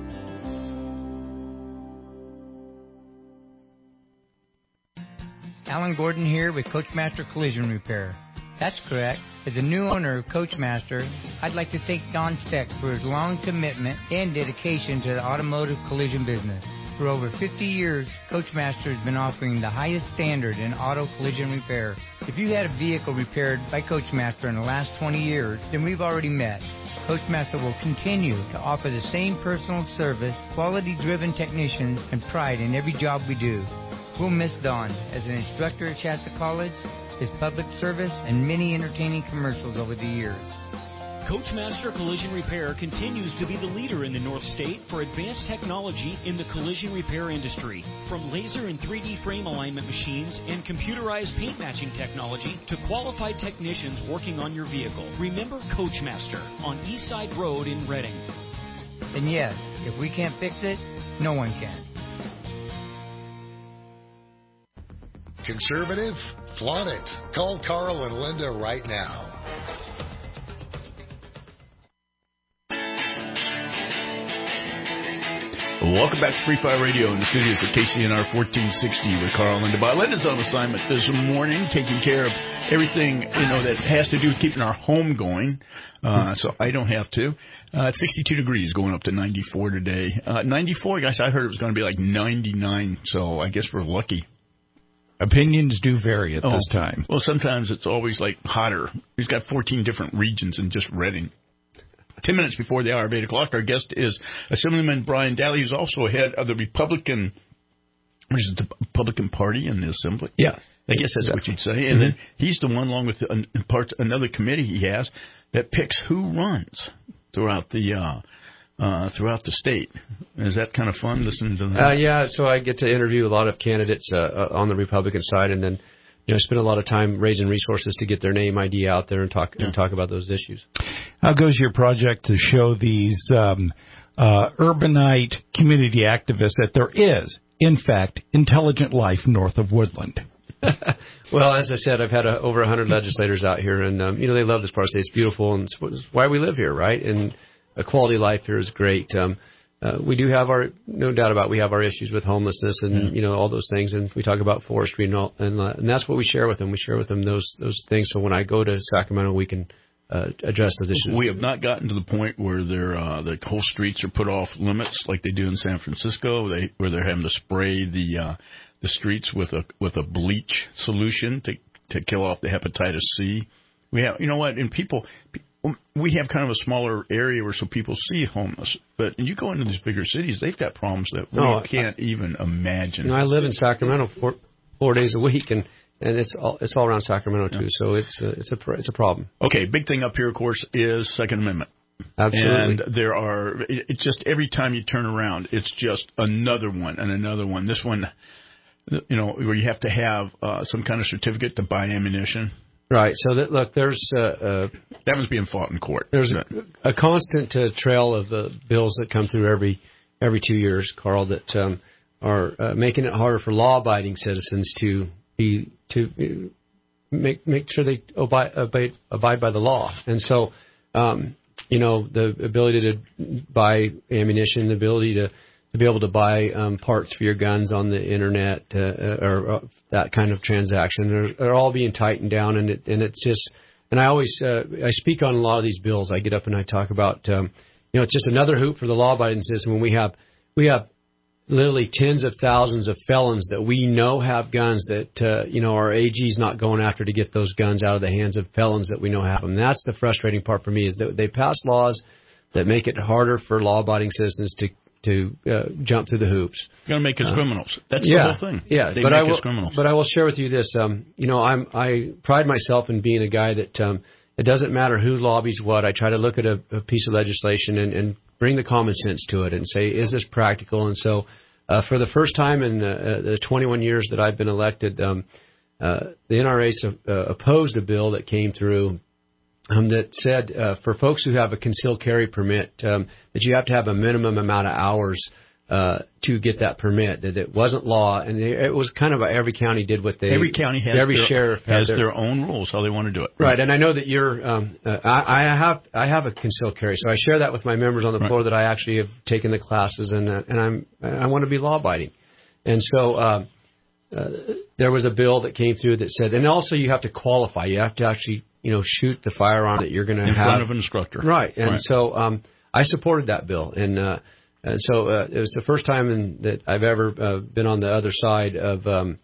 Alan Gordon here with Coachmaster Collision Repair. That's correct. As a new owner of Coachmaster, I'd like to thank Don Steck for his long commitment and dedication to the automotive collision business. For over 50 years, Coachmaster has been offering the highest standard in auto collision repair. If you had a vehicle repaired by Coachmaster in the last 20 years, then we've already met. Coachmaster will continue to offer the same personal service, quality-driven technicians, and pride in every job we do. We'll miss Don as an instructor at Shasta College, his public service, and many entertaining commercials over the years. Coachmaster Collision Repair continues to be the leader in the North State for advanced technology in the collision repair industry. From laser and 3D frame alignment machines and computerized paint matching technology to qualified technicians working on your vehicle. Remember Coachmaster on Eastside Road in Reading. And yes, if we can't fix it, no one can. Conservative? Flaunt it. Call Carl and Linda right now. Welcome back to Free Fire Radio in the studios of KCNR 1460 with Carl and Linda. Linda's on assignment this morning, taking care of everything that has to do with keeping our home going. So I don't have to. It's 62 degrees, going up to 94 today. 94, guys, I heard it was going to be like 99, so I guess we're lucky. Opinions do vary at this time. Well, sometimes it's always like hotter. He's got 14 different regions in just Reading. 10 minutes before the hour of 8 o'clock, our guest is Assemblyman Brian Daly, who's also head of the Republican Party in the Assembly. Yeah. I guess that's what you'd say. And then he's the one, along with another committee he has, that picks who runs throughout the state. Is that kind of fun, listening to that? Yeah, so I get to interview a lot of candidates on the Republican side, and then spend a lot of time raising resources to get their name ID out there and talk about those issues. How goes your project to show these urbanite community activists that there is, in fact, intelligent life north of Woodland? Well, as I said, I've had over 100 legislators out here, and they love this part of the state. It's beautiful, and it's why we live here, right? And a quality of life here is great. We do have no doubt about it, we have our issues with homelessness and all those things, and we talk about forestry and that's what we share with them. We share with them those things. So when I go to Sacramento, we can address those issues. We have not gotten to the point where the whole streets are put off limits like they do in San Francisco, where they're having to spray the streets with a bleach solution to kill off the hepatitis C. We have, and people. We have kind of a smaller area so people see homeless. But you go into these bigger cities, they've got problems that we can't even imagine. I live in Sacramento 4 days a week, and it's all around Sacramento too. So it's a problem. Okay, big thing up here, of course, is Second Amendment. Absolutely. And it's just every time you turn around, it's just another one and another one. This one, where you have to have some kind of certificate to buy ammunition. Right. So there's that was being fought in court. There's a constant trail of bills that come through every 2 years, Carl, that are making it harder for law-abiding citizens to make sure they abide by the law. And so, the ability to buy ammunition, the ability to be able to buy parts for your guns on the internet or that kind of transaction are all being tightened down, and it's just. And I always I speak on a lot of these bills. I get up and I talk about it's just another hoop for the law-abiding citizen when we have literally tens of thousands of felons that we know have guns that our AG's not going after to get those guns out of the hands of felons that we know have them. And that's the frustrating part for me, is that they pass laws that make it harder for law-abiding citizens to jump through the hoops. You're going to make us criminals. That's the whole thing. Yeah, they make us criminals. But I will share with you this. I pride myself in being a guy that it doesn't matter who lobbies what. I try to look at a piece of legislation and bring the common sense to it and say, is this practical? And so for the first time in the 21 years that I've been elected, the NRA opposed a bill that came through that said for folks who have a concealed carry permit that you have to have a minimum amount of hours to get that permit, that it wasn't law, and it was kind of every county did what they. Every county has their own rules how they want to do it. Right, and I know that you're. I have a concealed carry, so I share that with my members on the floor that I actually have taken the classes, and I want to be law abiding, and so there was a bill that came through that said, and also you have to qualify. You have to actually shoot the firearm that you're going to have in front of an instructor. Right, and so I supported that bill, and so it was the first time that I've ever been on the other side of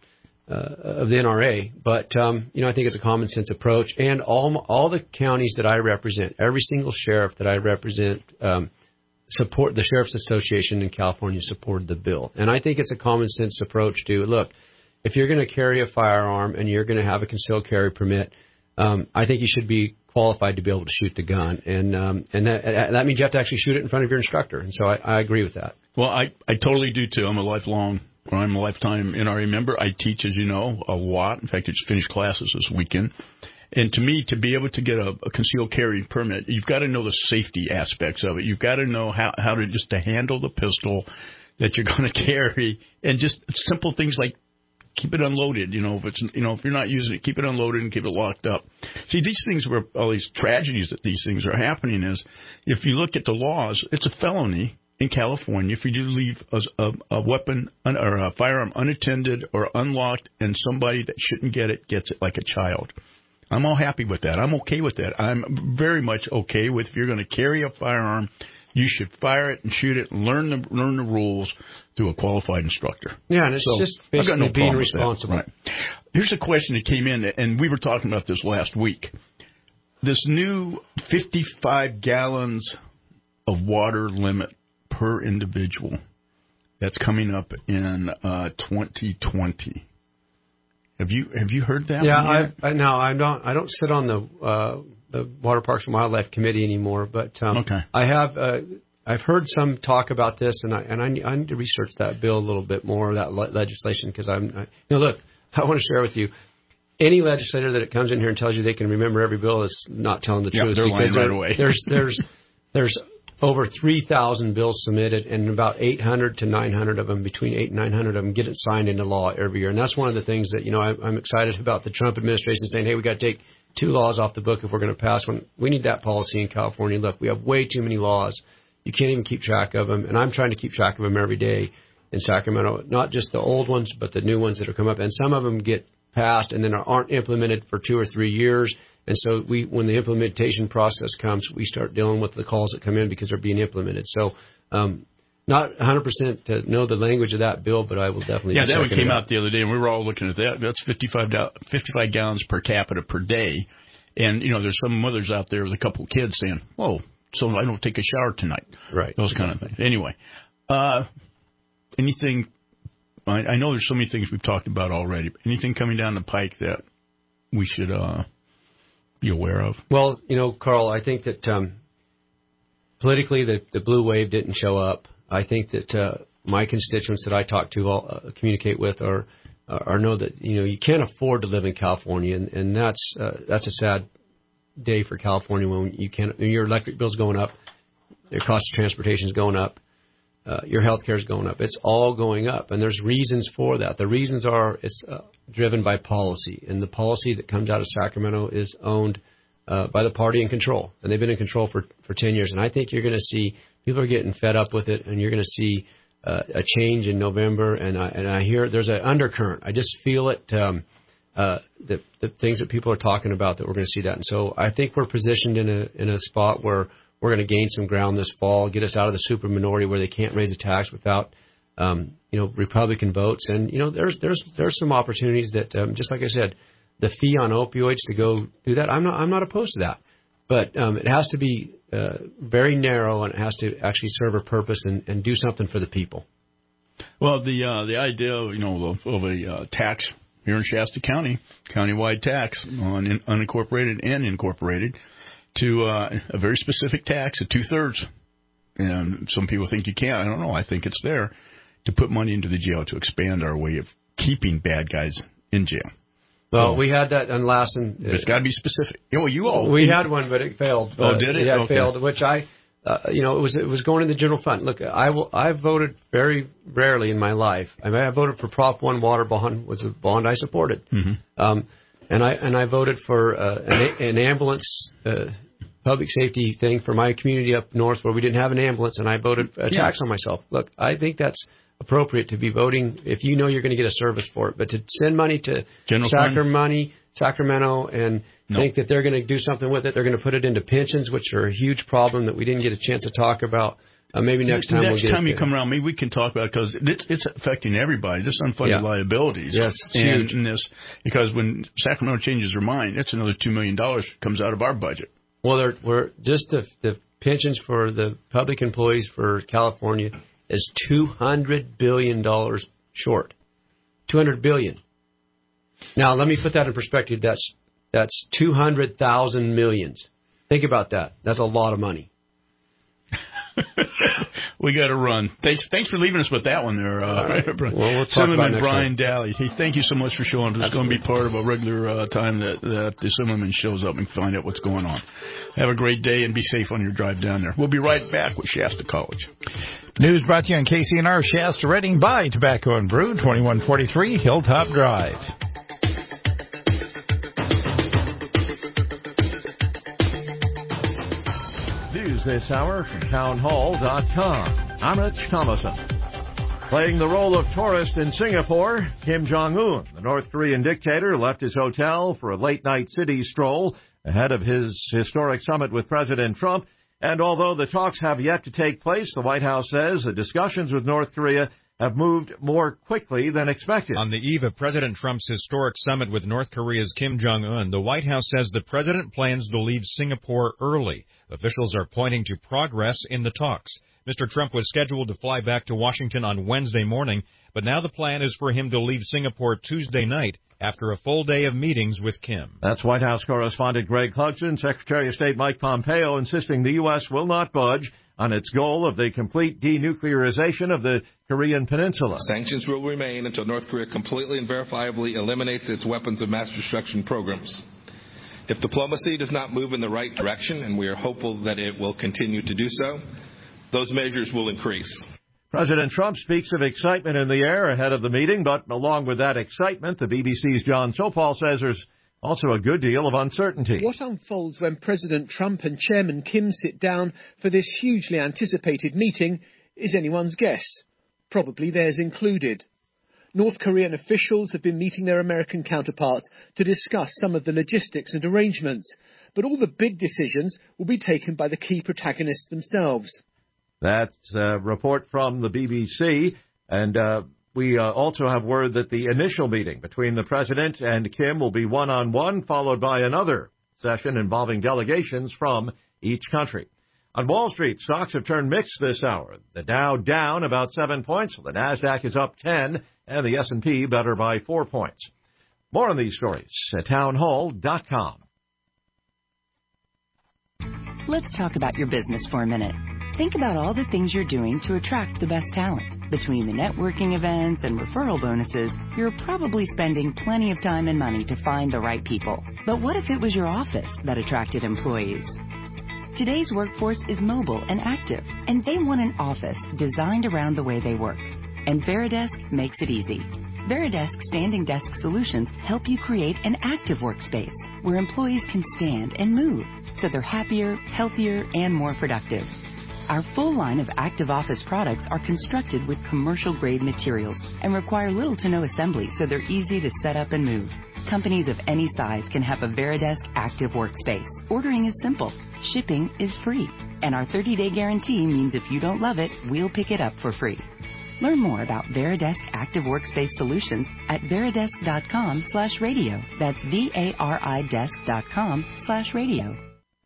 the NRA. But I think it's a common sense approach. And all the counties that I represent, every single sheriff that I represent, support the Sheriff's Association in California supported the bill. And I think it's a common sense approach to look. If you're going to carry a firearm and you're going to have a concealed carry permit, I think you should be qualified to be able to shoot the gun, and that means you have to actually shoot it in front of your instructor. And so I agree with that. Well, I totally do too. I'm a lifetime NRA member. I teach, as you know, a lot. In fact, I just finished classes this weekend. And to me, to be able to get a concealed carry permit, you've got to know the safety aspects of it. You've got to know how to handle the pistol that you're going to carry, and just simple things like keep it unloaded. If you're not using it, keep it unloaded and keep it locked up. See, these things where all these tragedies that these things are happening is, if you look at the laws, it's a felony in California if you do leave a weapon or a firearm unattended or unlocked, and somebody that shouldn't get it gets it, like a child. I'm all happy with that. I'm okay with that. I'm very much okay with, if you're going to carry a firearm, you should fire it and shoot it and learn the rules through a qualified instructor. Yeah, and it's just basically being responsible. Right. Here's a question that came in, and we were talking about this last week. This new 55 gallons of water limit per individual that's coming up in 2020. Have you heard that? Yeah, I don't sit on the Water Parks and Wildlife Committee anymore, but okay. I've heard some talk about this, and I need to research that bill a little bit more, that legislation, because look, I want to share with you, any legislator that comes in here and tells you they can remember every bill is not telling the truth. They're lying right away. There's over 3,000 bills submitted, and about 800 to 900 of them, between 8 and 900 of them, get it signed into law every year. And that's one of the things that, I'm excited about the Trump administration saying, hey, we got to take 2 laws off the book if we're going to pass one. We need that policy in California. Look, we have way too many laws. You can't even keep track of them. And I'm trying to keep track of them every day in Sacramento, not just the old ones, but the new ones that are coming up. And some of them get passed and then aren't implemented for 2 or 3 years. And so when the implementation process comes, we start dealing with the calls that come in because they're being implemented. So not 100% to know the language of that bill, but I will definitely. Yeah, that one came out the other day, and we were all looking at that. That's 55 gallons per capita per day. And, there's some mothers out there with a couple of kids saying, whoa, so I don't take a shower tonight. Right. Those kind of things. Anyway, anything, I know there's so many things we've talked about already, but anything coming down the pike that we should be aware of? Well, Carl, I think that politically the blue wave didn't show up. I think that my constituents that I talk to, communicate with, are know that you can't afford to live in California, and that's a sad day for California when your electric bill's going up, your cost of transportation is going up, your health care is going up. It's all going up, and there's reasons for that. The reasons are it's driven by policy, and the policy that comes out of Sacramento is owned by the party in control, and they've been in control for 10 years. And I think you're going to see people are getting fed up with it, and you're going to see a change in November. And I hear there's an undercurrent. I just feel it. The things that people are talking about, that we're going to see that. And so I think we're positioned in a spot where we're going to gain some ground this fall, get us out of the super minority where they can't raise a tax without Republican votes. And there's some opportunities that just like I said, the fee on opioids to go do that. I'm not opposed to that, but it has to be very narrow, and it has to actually serve a purpose and do something for the people. Well, the idea of a tax here in Shasta County, countywide tax on unincorporated and incorporated, to a very specific tax of 2/3. And some people think you can't. I don't know. I think it's there to put money into the jail to expand our way of keeping bad guys in jail. Well, we had that on last, and it's got to be specific. We had one, but it failed. Oh, did it? Yeah, okay. It failed. Which it was going in the general fund. Look, I voted very rarely in my life. I voted for Prop 1 water bond, was a bond I supported, and I voted for an ambulance public safety thing for my community up north where we didn't have an ambulance, and I voted a tax on myself. Look, I think that's appropriate to be voting if you know you're going to get a service for it. But to send money to Sacramento and think that they're going to do something with it, they're going to put it into pensions, which are a huge problem that we didn't get a chance to talk about. Maybe next time you come around, maybe we can talk about it, because it's affecting everybody. This unfunded liabilities. Yes, and this, because when Sacramento changes their mind, it's another $2 million comes out of our budget. Well, we're just the pensions for the public employees for California is $200 billion short. $200 billion. Now, let me put that in perspective. That's 200,000 millions. Think about that. That's a lot of money. We got to run. Thanks for leaving us with that one there. Right. Well, we'll talk about next Brian time. Daly. Hey, thank you so much for showing up. It's going to be part of a regular time that the Assemblyman shows up and find out what's going on. Have a great day and be safe on your drive down there. We'll be right back with Shasta College. News brought to you on KCNR Shasta Reading by Tobacco and Brew, 2143 Hilltop Drive. News this hour from townhall.com. I'm Rich Thomason. Playing the role of tourist in Singapore, Kim Jong-un, the North Korean dictator, left his hotel for a late-night city stroll ahead of his historic summit with President Trump. And although the talks have yet to take place, the White House says the discussions with North Korea have moved more quickly than expected. On the eve of President Trump's historic summit with North Korea's Kim Jong-un, the White House says the president plans to leave Singapore early. Officials are pointing to progress in the talks. Mr. Trump was scheduled to fly back to Washington on Wednesday morning, but now the plan is for him to leave Singapore Tuesday night after a full day of meetings with Kim. That's White House correspondent Greg Clugston. Secretary of State Mike Pompeo insisting the U.S. will not budge on its goal of the complete denuclearization of the Korean Peninsula. Sanctions will remain until North Korea completely and verifiably eliminates its weapons of mass destruction programs. If diplomacy does not move in the right direction, and we are hopeful that it will continue to do so, those measures will increase. President Trump speaks of excitement in the air ahead of the meeting, but along with that excitement, the BBC's John Sopal says there's also a good deal of uncertainty. What unfolds when President Trump and Chairman Kim sit down for this hugely anticipated meeting is anyone's guess, probably theirs included. North Korean officials have been meeting their American counterparts to discuss some of the logistics and arrangements, but all the big decisions will be taken by the key protagonists themselves. That's a report from the BBC, and we also have word that the initial meeting between the president and Kim will be one-on-one, followed by another session involving delegations from each country. On Wall Street, stocks have turned mixed this hour. The Dow down about 7 points, the Nasdaq is up 10, and the S&P better by 4 points. More on these stories at townhall.com. Let's talk about your business for a minute. Think about all the things you're doing to attract the best talent. Between the networking events and referral bonuses, you're probably spending plenty of time and money to find the right people. But what if it was your office that attracted employees? Today's workforce is mobile and active, and they want an office designed around the way they work. And Veridesk makes it easy. Veridesk standing desk solutions help you create an active workspace where employees can stand and move, so they're happier, healthier, and more productive. Our full line of active office products are constructed with commercial-grade materials and require little to no assembly, so they're easy to set up and move. Companies of any size can have a Veridesk active workspace. Ordering is simple. Shipping is free. And our 30-day guarantee means if you don't love it, we'll pick it up for free. Learn more about Veridesk Active Workspace Solutions at veridesk.com/radio. That's VARIdesk.com/radio.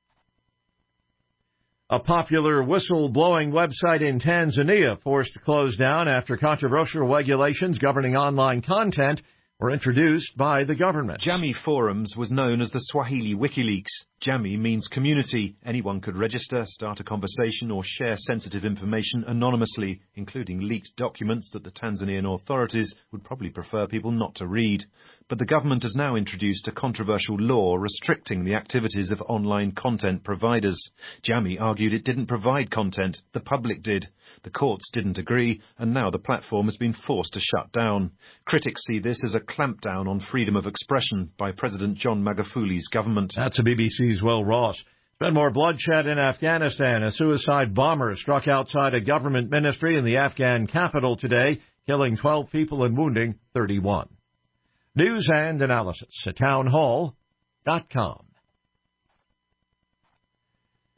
A popular whistle-blowing website in Tanzania forced to close down after controversial regulations governing online content were introduced by the government. Jamii Forums was known as the Swahili WikiLeaks. Jamii means community. Anyone could register, start a conversation, or share sensitive information anonymously, including leaked documents that the Tanzanian authorities would probably prefer people not to read. But the government has now introduced a controversial law restricting the activities of online content providers. Jamii argued it didn't provide content, the public did. The courts didn't agree, and now the platform has been forced to shut down. Critics see this as a clampdown on freedom of expression by President John Magufuli's government. That's a BBC's Will Ross. There's been more bloodshed in Afghanistan. A suicide bomber struck outside a government ministry in the Afghan capital today, killing 12 people and wounding 31. News and analysis at townhall.com.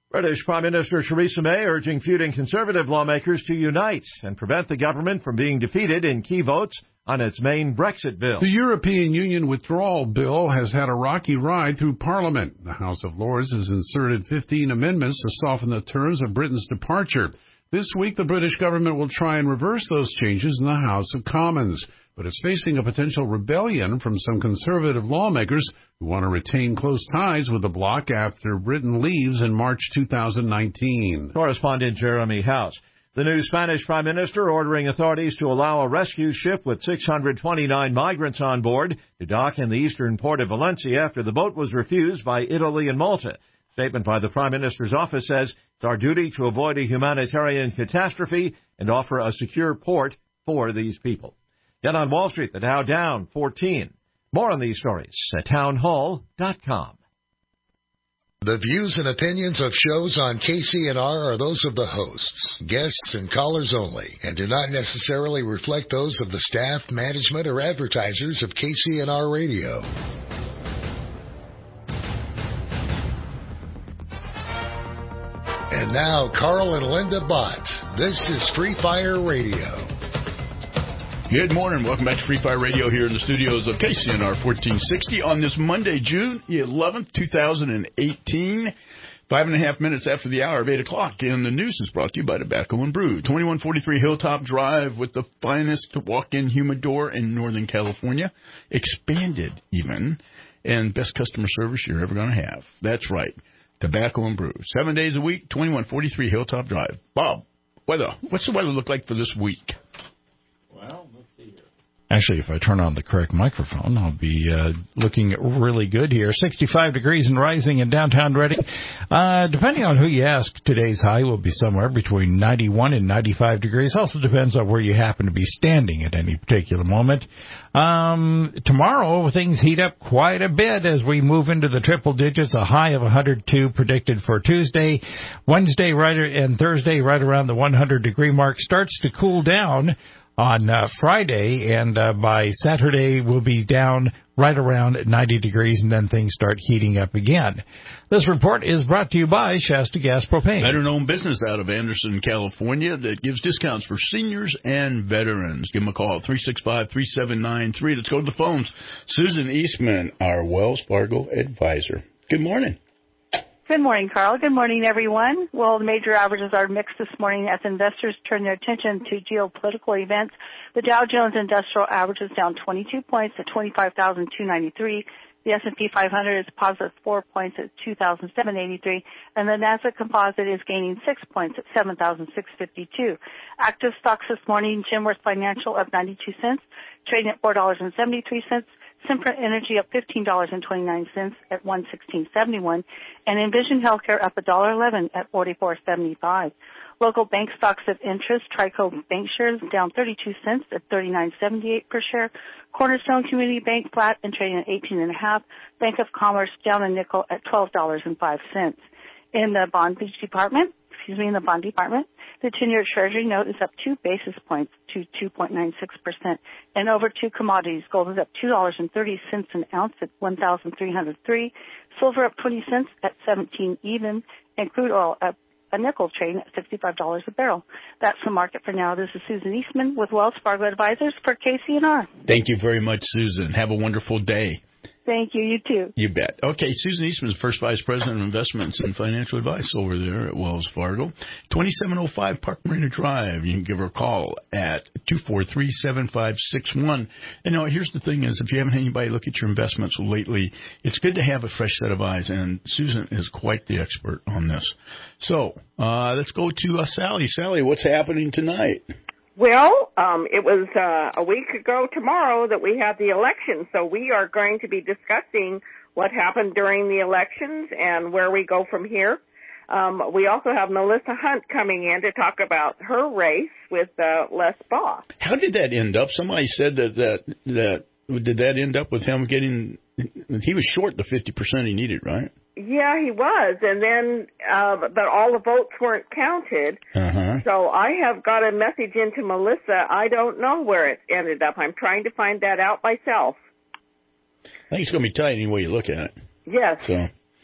British Prime Minister Theresa May urging feuding Conservative lawmakers to unite and prevent the government from being defeated in key votes on its main Brexit bill. The European Union withdrawal bill has had a rocky ride through Parliament. The House of Lords has inserted 15 amendments to soften the terms of Britain's departure. This week, the British government will try and reverse those changes in the House of Commons, but it's facing a potential rebellion from some Conservative lawmakers who want to retain close ties with the bloc after Britain leaves in March 2019. Correspondent Jeremy House. The new Spanish Prime Minister ordering authorities to allow a rescue ship with 629 migrants on board to dock in the eastern port of Valencia after the boat was refused by Italy and Malta. Statement by the Prime Minister's office says it's our duty to avoid a humanitarian catastrophe and offer a secure port for these people. Yet on Wall Street, the Dow down 14. More on these stories at townhall.com. The views and opinions of shows on KCNR are those of the hosts, guests, and callers only, and do not necessarily reflect those of the staff, management, or advertisers of KCNR Radio. And now, Carl and Linda Bott. This is Free Fire Radio. Good morning. Welcome back to Free Fire Radio here in the studios of KCNR 1460 on this Monday, June 11th, 2018. 5.5 minutes after the hour of 8 o'clock. And the news is brought to you by Tobacco and Brew. 2143 Hilltop Drive with the finest walk-in humidor in Northern California. Expanded even. And best customer service you're ever going to have. That's right. Tobacco and Brew. 7 days a week, 2143 Hilltop Drive. Bob, weather. What's the weather look like for this week? Well, let's see here. Actually, if I turn on the correct microphone, I'll be looking really good here. 65 degrees and rising in downtown Reading. Depending on who you ask, today's high will be somewhere between 91 and 95 degrees. Also depends on where you happen to be standing at any particular moment. Tomorrow, things heat up quite a bit as we move into the triple digits. A high of 102 predicted for Tuesday. Wednesday and Thursday right around the 100-degree mark. Starts to cool down on Friday, and by Saturday we'll be down right around 90 degrees, and then things start heating up again. This report is brought to you by Shasta Gas Propane. Veteran-owned business out of Anderson, California that gives discounts for seniors and veterans. Give them a call, 365-3793. Let's go to the phones. Susan Eastman, our Wells Fargo advisor. Good morning. Good morning, Carl. Good morning, everyone. Well, the major averages are mixed this morning as investors turn their attention to geopolitical events. The Dow Jones Industrial Average is down 22 points at 25,293. The S&P 500 is positive 4 points at 2,783. And the Nasdaq Composite is gaining 6 points at 7,652. Active stocks this morning, Genworth Financial up 92 cents, trading at $4.73. Sempra Energy up $15.29 at $116.71, and Envision Healthcare up $1.11 at $44.75. Local bank stocks of interest, Trico Bank shares down 32 cents at $39.78 per share. Cornerstone Community Bank flat and trading at 18.5. Bank of Commerce down a nickel at $12.05. In the bond department, the 10-year Treasury note is up 2 basis points to 2.96%. And over to commodities, gold is up $2.30 an ounce at $1,303. Silver up 20 cents at 17 even, and crude oil up a nickel trading at $65 a barrel. That's the market for now. This is Susan Eastman with Wells Fargo Advisors for KCNR. Thank you very much, Susan. Have a wonderful day. Thank you. You too. You bet. Okay, Susan Eastman is First Vice President of Investments and Financial Advice over there at Wells Fargo. 2705 Park Marina Drive. You can give her a call at 243-7561. And now, here's the thing is, if you haven't had anybody look at your investments lately, it's good to have a fresh set of eyes, and Susan is quite the expert on this. So, let's go to Sally. Sally, what's happening tonight? Well, it was a week ago tomorrow that we had the election, so we are going to be discussing what happened during the elections and where we go from here. We also have Melissa Hunt coming in to talk about her race with Les Baugh. How did that end up? Somebody said that did that end up with him getting – he was short the 50% he needed, right? Yeah, he was, and then but all the votes weren't counted. So I have got a message into Melissa. I don't know where it ended up. I'm trying to find that out myself. I think it's going to be tight any way you look at it. Yes. So,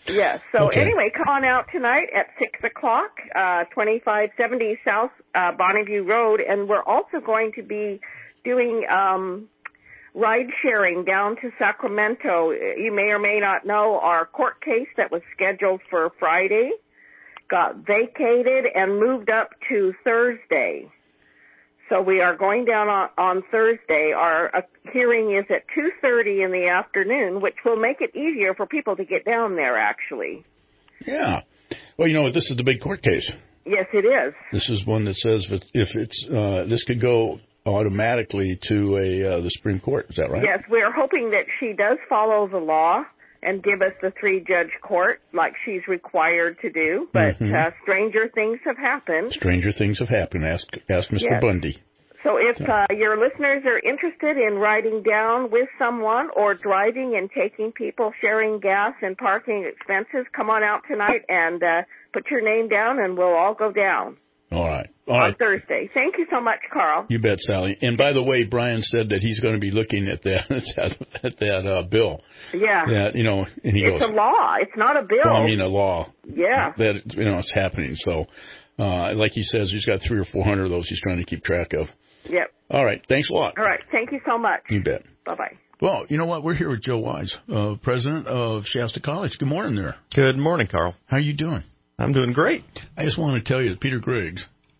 Yes. So Okay. anyway, come on out tonight at 6 o'clock, 2570 South Bonneview Road, and we're also going to be doing ride sharing down to Sacramento. You may or may not know our court case that was scheduled for Friday got vacated and moved up to Thursday. So we are going down on Thursday. Our hearing is at 2:30 in the afternoon, which will make it easier for people to get down there, actually. Yeah. Well, you know what? This is the big court case. Yes, it is. This is one that says if it's this could go automatically to the Supreme Court. Is that right? Yes, we're hoping that she does follow the law and give us the 3-judge court like she's required to do. But stranger things have happened. Stranger things have happened. Ask Mr. Yes. Bundy. So if your listeners are interested in riding down with someone or driving and taking people, sharing gas and parking expenses, come on out tonight and put your name down and we'll all go down. All right. On Thursday. Thank you so much, Carl. You bet, Sally. And by the way, Brian said that he's going to be looking at that bill. Yeah. That, you know, and it's a law. It's not a bill. Well, I mean, a law. Yeah. That, you know, it's happening. So, like he says, he's got 300 or 400 of those he's trying to keep track of. Yep. All right. Thanks a lot. All right. Thank you so much. You bet. Bye-bye. Well, you know what? We're here with Joe Wise, president of Shasta College. Good morning there. Good morning, Carl. How are you doing? I'm doing great. I just want to tell you that Peter Griggs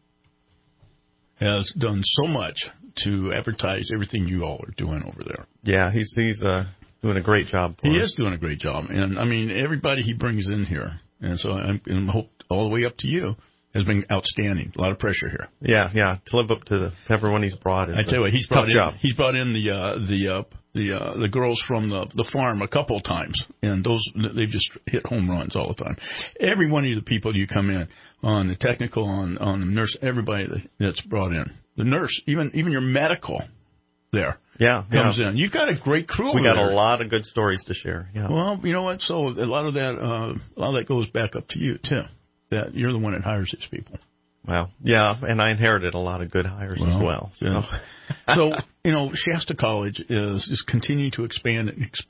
has done so much to advertise everything you all are doing over there. Yeah, he's doing a great job. He is doing a great job, and I mean everybody he brings in here, and so I'm hope all the way up to you has been outstanding. A lot of pressure here. Yeah, to live up to everyone he's brought. I tell you what, he's brought in the girls from the farm a couple of times, and they've just hit home runs all the time. Every one of the people you come in on the technical, on the nurse, everybody that's brought in, the nurse, even your medical there. Comes in. You've got a great crew. We got there. a lot of good stories to share. Yeah. Well, you know what? So a lot of that goes back up to you too. That you're the one that hires these people. Well, yeah, and I inherited a lot of good hires as well. So you know, Shasta College is continuing to expand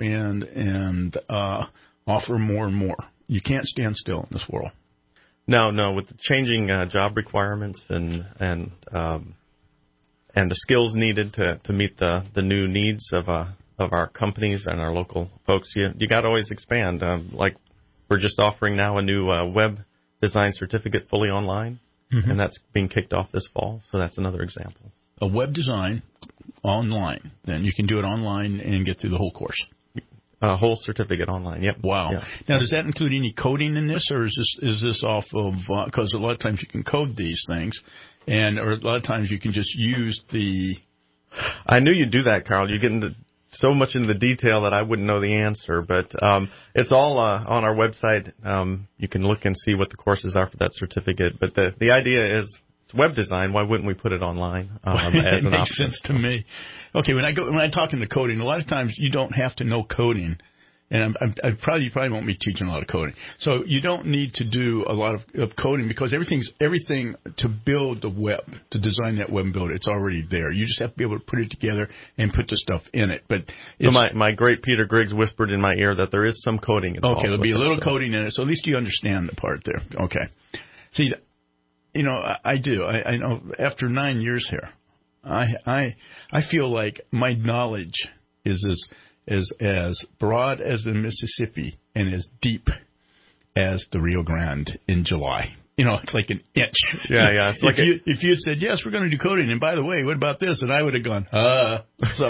and offer more and more. You can't stand still in this world. No, with the changing job requirements and the skills needed to meet the new needs of our companies and our local folks, you got to always expand. Like we're just offering now a new web design certificate fully online, and that's being kicked off this fall. So that's another example. A web design online, then you can do it online and get through the whole course. A whole certificate online. Yep. Wow. Yep. Now, does that include any coding in this, or is this off of because a lot of times you can code these things, or a lot of times you can just use the. I knew you'd do that, Carl. You get into so much into the detail that I wouldn't know the answer, but it's all on our website. You can look and see what the courses are for that certificate. But the idea is it's web design. Why wouldn't we put it online as an option? It makes sense to me. Okay, when I talk into coding, a lot of times you don't have to know coding. And you probably won't be teaching a lot of coding. So you don't need to do a lot of coding because everything to build the web, to design that web and build it, it's already there. You just have to be able to put it together and put the stuff in it. But so my great Peter Griggs whispered in my ear that there is some coding involved. Okay, there'll be a little coding in it, so at least you understand the part there. Okay. See, you know, I do. I know after 9 years here, I feel like my knowledge is as broad as the Mississippi and as deep as the Rio Grande in July. You know, it's like an inch. Yeah. It's if you had said, yes, we're going to do coding, and by the way, what about this? And I would have gone, So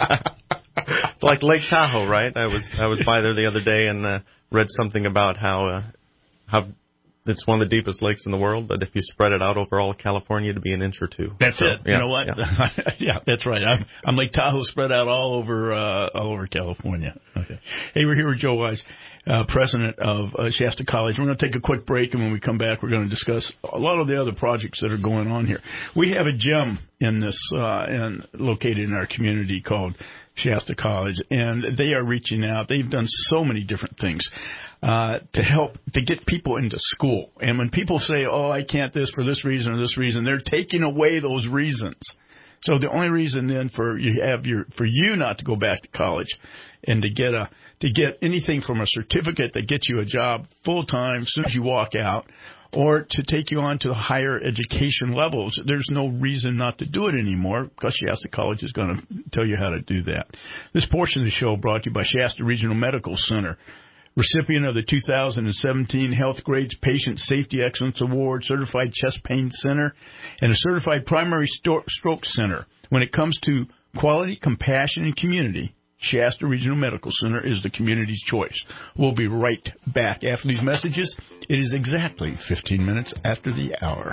it's like Lake Tahoe, right? I was by there the other day and read something about how it's one of the deepest lakes in the world, but if you spread it out over all of California, it'd be an inch or two. That's it. Yeah, you know what? Yeah, that's right. I'm Lake Tahoe spread out all over California. Okay. Hey, we're here with Joe Wise, president of Shasta College. We're going to take a quick break, and when we come back, we're going to discuss a lot of the other projects that are going on here. We have a gem in this and located in our community called Shasta College, and they are reaching out. They've done so many different things to help to get people into school. And when people say, "Oh, I can't this for this reason or this reason," they're taking away those reasons. So the only reason then for you not to go back to college and to get anything from a certificate that gets you a job full time as soon as you walk out, or to take you on to the higher education levels. There's no reason not to do it anymore because Shasta College is going to tell you how to do that. This portion of the show brought to you by Shasta Regional Medical Center, recipient of the 2017 Health Grades Patient Safety Excellence Award, Certified Chest Pain Center, and a Certified Primary Stroke Center. When it comes to quality, compassion, and community, Shasta Regional Medical Center is the community's choice. We'll be right back after these messages. It is exactly 15 minutes after the hour.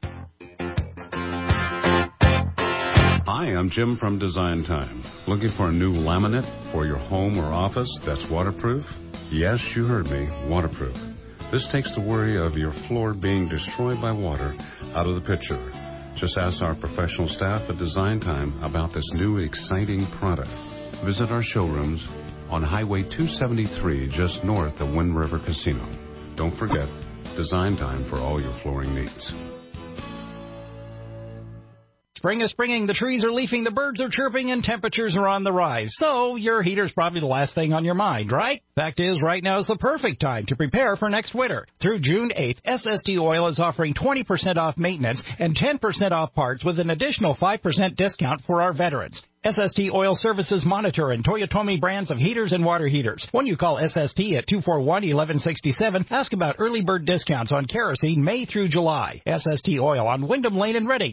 Hi, I'm Jim from Design Time. Looking for a new laminate for your home or office that's waterproof? Yes, you heard me, waterproof. This takes the worry of your floor being destroyed by water out of the picture. Just ask our professional staff at Design Time about this new exciting product. Visit our showrooms on Highway 273 just north of Wind River Casino. Don't forget, Design Time for all your flooring needs. Spring is springing, the trees are leafing, the birds are chirping, and temperatures are on the rise. So your heater's probably the last thing on your mind, right? Fact is, right now is the perfect time to prepare for next winter. Through June 8th, SST Oil is offering 20% off maintenance and 10% off parts with an additional 5% discount for our veterans. SST Oil Services Monitor and Toyotomi brands of heaters and water heaters. When you call SST at 241-1167, ask about early bird discounts on kerosene May through July. SST Oil on Wyndham Lane in Reading,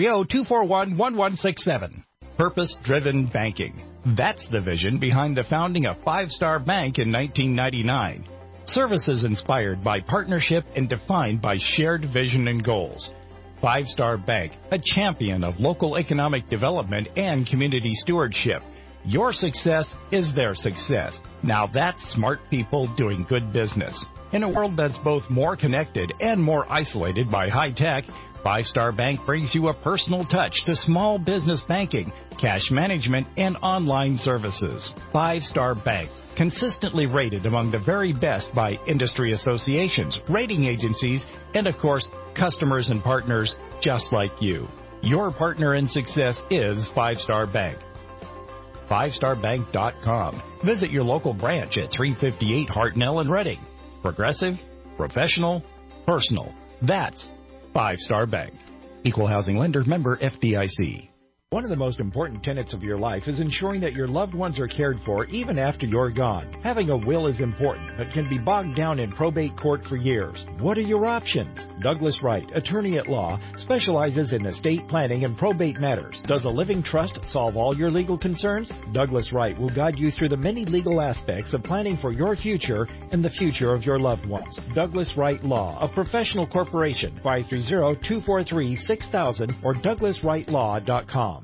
530-241-1167. Purpose-driven banking. That's the vision behind the founding of Five Star Bank in 1999. Services inspired by partnership and defined by shared vision and goals. Five Star Bank, a champion of local economic development and community stewardship. Your success is their success. Now that's smart people doing good business. In a world that's both more connected and more isolated by high tech, Five Star Bank brings you a personal touch to small business banking, cash management, and online services. Five Star Bank, consistently rated among the very best by industry associations, rating agencies, and of course, customers and partners just like you. Your partner in success is Five Star Bank. FiveStarBank.com. Visit your local branch at 358 Hartnell in Reading. Progressive, professional, personal. That's Five Star Bank. Equal housing lender, member FDIC. One of the most important tenets of your life is ensuring that your loved ones are cared for even after you're gone. Having a will is important, but can be bogged down in probate court for years. What are your options? Douglas Wright, attorney at law, specializes in estate planning and probate matters. Does a living trust solve all your legal concerns? Douglas Wright will guide you through the many legal aspects of planning for your future and the future of your loved ones. Douglas Wright Law, a professional corporation, 530-243-6000 or DouglasWrightLaw.com.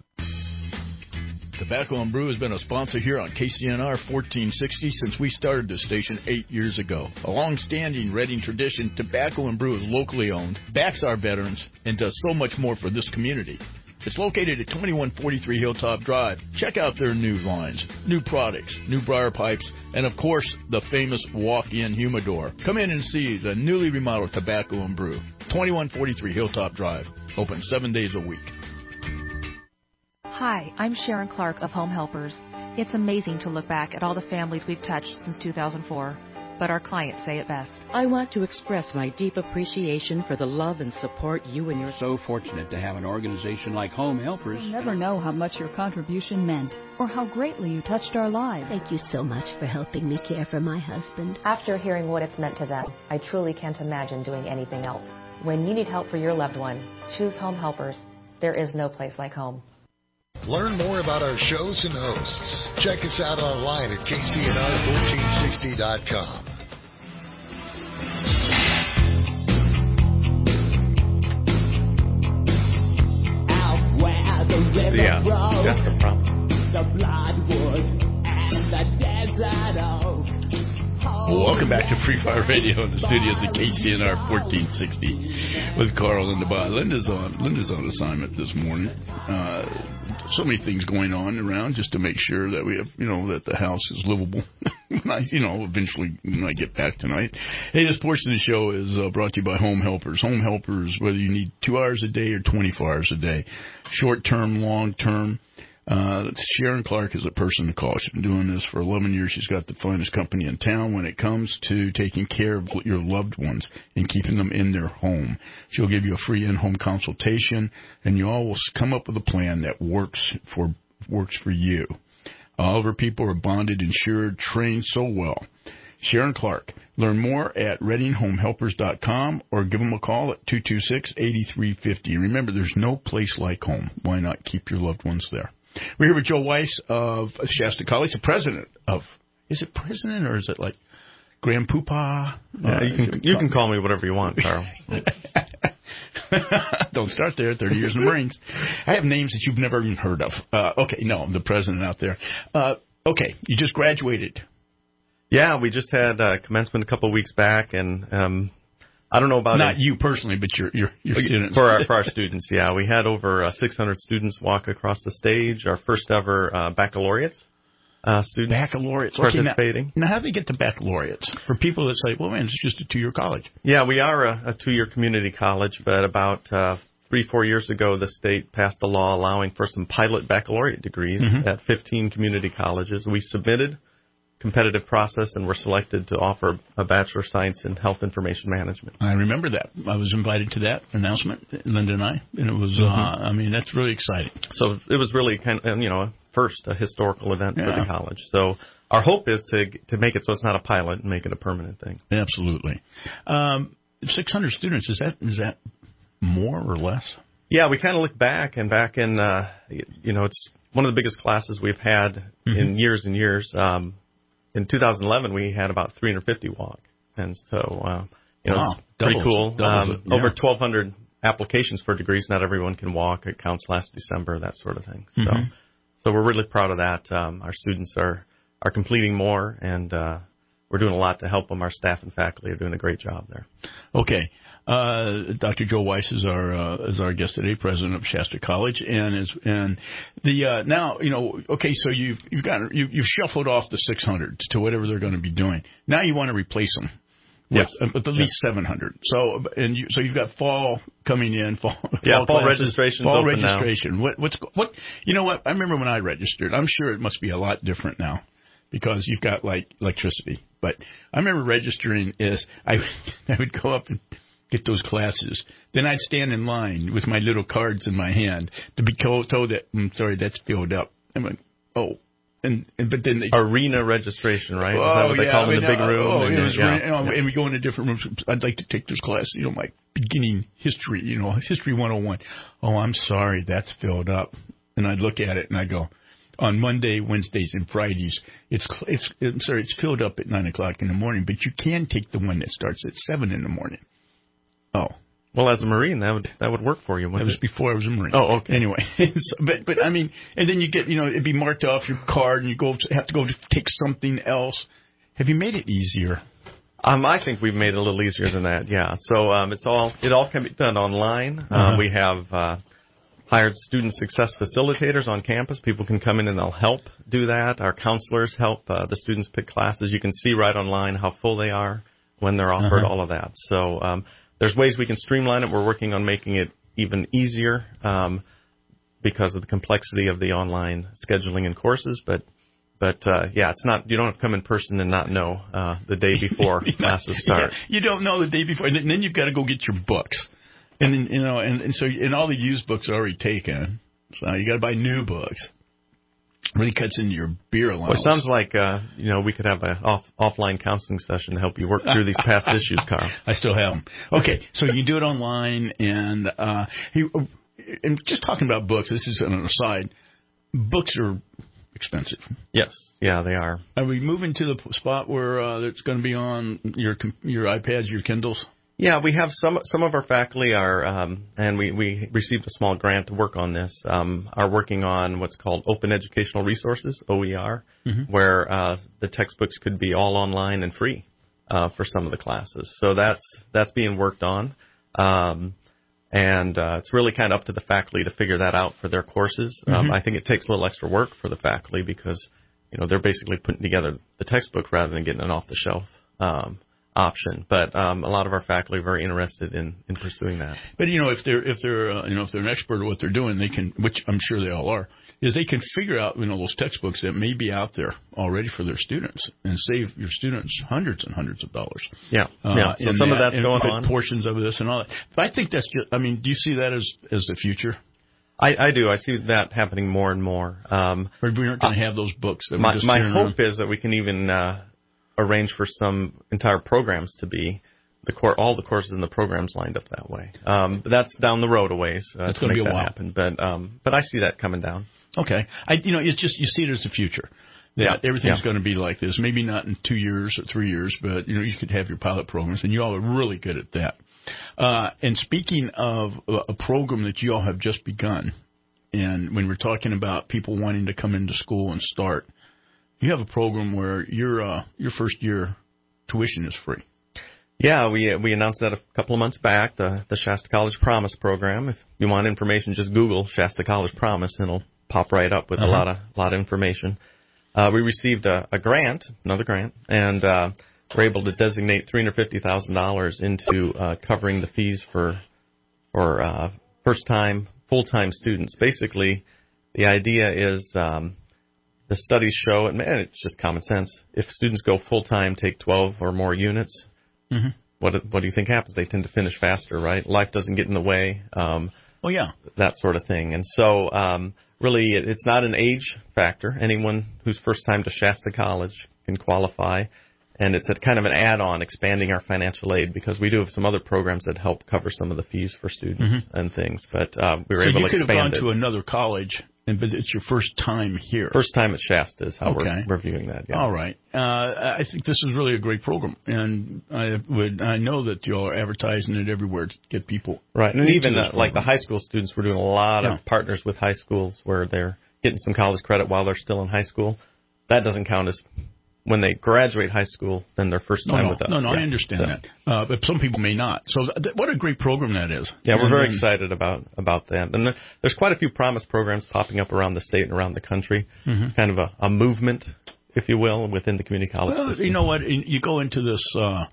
Tobacco and Brew has been a sponsor here on KCNR 1460 since we started this station 8 years ago. A long-standing Reading tradition, Tobacco and Brew is locally owned, backs our veterans, and does so much more for this community. It's located at 2143 Hilltop Drive. Check out their new lines, new products, new briar pipes, and of course, the famous walk-in humidor. Come in and see the newly remodeled Tobacco and Brew, 2143 Hilltop Drive, open 7 days a week. Hi, I'm Sharon Clark of Home Helpers. It's amazing to look back at all the families we've touched since 2004, but our clients say it best. I want to express my deep appreciation for the love and support you and your... So fortunate to have an organization like Home Helpers. You'll never know how much your contribution meant or how greatly you touched our lives. Thank you so much for helping me care for my husband. After hearing what it's meant to them, I truly can't imagine doing anything else. When you need help for your loved one, choose Home Helpers. There is no place like home. Learn more about our shows and hosts. Check us out online at KCNR1460.com. Out where the river flows, that's the problem. the bloodwood and the desert oak. Welcome back to Free Fire Radio in the studios at KCNR 1460 with Carl and Dubai. Linda's on assignment this morning. So many things going on around just to make sure that we have, that the house is livable. Eventually when I get back tonight. Hey, this portion of the show is brought to you by Home Helpers. Home Helpers, whether you need 2 hours a day or 24 hours a day, short term, long term. Sharon Clark is a person to call. She's been doing this for 11 years. She's got the finest company in town when it comes to taking care of your loved ones and keeping them in their home. She'll give you a free in-home consultation, and you all will come up with a plan that works for you. All of her people are bonded, insured, trained so well. Sharon Clark. Learn more at ReadingHomeHelpers.com or give them a call at 226-8350. Remember, there's no place like home. Why not keep your loved ones there? We're here with Joe Weiss of Shasta College, the president of, is it president or is it like Grand Poopah? You can call me whatever you want, Carl. Don't start there, 30 years in the Marines. I have names that you've never even heard of. I'm the president out there. Okay, you just graduated. Yeah, we just had commencement a couple of weeks back, and I don't know about not you personally, but your students. For our students, yeah, we had over 600 students walk across the stage. Our first ever baccalaureates students. Baccalaureates participating. Now, how do they get to baccalaureates? For people that say, well, man, it's just a 2-year college. Yeah, we are a 2-year community college, but about 3-4 years ago, the state passed a law allowing for some pilot baccalaureate degrees at 15 community colleges. We submitted competitive process and were selected to offer a Bachelor of Science in Health Information Management. I remember that. I was invited to that announcement, Linda and I, and it was, that's really exciting. So it was really kind of, a historical event for the college. So our hope is to make it so it's not a pilot and make it a permanent thing. Absolutely. 600 students, is that more or less? Yeah, we kind of look back in, it's one of the biggest classes we've had in years and years. In 2011, we had about 350 walk, and so it's pretty cool. Over 1,200 applications for degrees. Not everyone can walk. It counts last December, that sort of thing. So we're really proud of that. Our students are completing more, and we're doing a lot to help them. Our staff and faculty are doing a great job there. Okay. Dr. Joe Weiss is our guest today, president of Shasta College, so you've shuffled off the 600 to whatever they're going to be doing. Now you want to replace them with at least 700. So you've got fall coming in, fall registration. Fall registration. Now. What? You know what? I remember when I registered. I'm sure it must be a lot different now because you've got like electricity. But I remember registering I would go up and get those classes. Then I'd stand in line with my little cards in my hand to be told that, I'm sorry, that's filled up. I'm like, oh. But then arena registration, right? Is that what they call it in the big room? And we go into different rooms. I'd like to take this class, like beginning history, history 101. Oh, I'm sorry, that's filled up. And I'd look at it and I'd go, on Monday, Wednesdays, and Fridays, it's filled up at 9:00 in the morning, but you can take the one that starts at 7 in the morning. Oh. Well, as a Marine, that would work for you, wouldn't it? That was before I was a Marine. Oh, okay. Anyway, but I mean, and then you get, it'd be marked off your card, and you have to go to take something else. Have you made it easier? I think we've made it a little easier than that. Yeah. So it all can be done online. We have hired student success facilitators on campus. People can come in and they'll help do that. Our counselors help the students pick classes. You can see right online how full they are when they're offered, all of that. So there's ways we can streamline it. We're working on making it even easier because of the complexity of the online scheduling and courses. But it's not. You don't have to come in person and not know the day before classes start. You don't know the day before, and then you've got to go get your books, and then, so all the used books are already taken. So you got to buy new books. Really cuts into your beer allowance. Well, it sounds like we could have an offline counseling session to help you work through these past issues, Carl. I still have them. Okay, so you can do it online, and just talking about books. This is an aside. Books are expensive. Yes, yeah, they are. Are we moving to the spot where it's going to be on your iPads, your Kindles? Yeah, we have some of our faculty are, and we received a small grant to work on this, are working on what's called Open Educational Resources, OER, where the textbooks could be all online and free for some of the classes. So that's being worked on. And it's really kind of up to the faculty to figure that out for their courses. I think it takes a little extra work for the faculty because, they're basically putting together the textbook rather than getting it off the shelf. option. But a lot of our faculty are very interested in pursuing that. But if they're an expert at what they're doing, they can, which I'm sure they all are, is they can figure out those textbooks that may be out there already for their students and save your students hundreds and hundreds of dollars. Yeah. So some of that's going on. Portions of this and all that. But I think that's just. I mean, do you see that as the future? I do. I see that happening more and more. We aren't going to have those books. That my hope is that we can even arrange for some entire programs to be all the courses in the programs lined up that way. But that's down the road a ways. That's going to be a while. Happen. But I see that coming down. Okay. It's just you see it as the future. That everything's going to be like this. Maybe not in 2 years or 3 years, but you could have your pilot programs, and you all are really good at that. And speaking of a program that you all have just begun, and when we're talking about people wanting to come into school and start, you have a program where your first year tuition is free. Yeah, we announced that a couple of months back, the Shasta College Promise program. If you want information, just Google Shasta College Promise, and it'll pop right up with a lot of information. We received another grant, and we're able to designate $350,000 into covering the fees for first-time, full-time students. Basically, the idea is the studies show, and it's just common sense, if students go full-time, take 12 or more units, what do you think happens? They tend to finish faster, right? Life doesn't get in the way. That sort of thing. And so really it's not an age factor. Anyone who's first time to Shasta College can qualify. And it's a kind of an add-on, expanding our financial aid, because we do have some other programs that help cover some of the fees for students and things. But we were able to expand it. So you could have gone to another college, but it's your first time here. First time at Shasta is how we're viewing that. Yeah. All right. I think this is really a great program, and I know that you all are advertising it everywhere to get people. Right, and even like the high school students, we're doing a lot of partners with high schools where they're getting some college credit while they're still in high school. That doesn't count as when they graduate high school, then their first time with us. No, I understand that. But some people may not. So what a great program that is. Yeah, we're very excited about that. And there's quite a few Promise programs popping up around the state and around the country. It's kind of a movement, if you will, within the community college system. You know what? You go into this.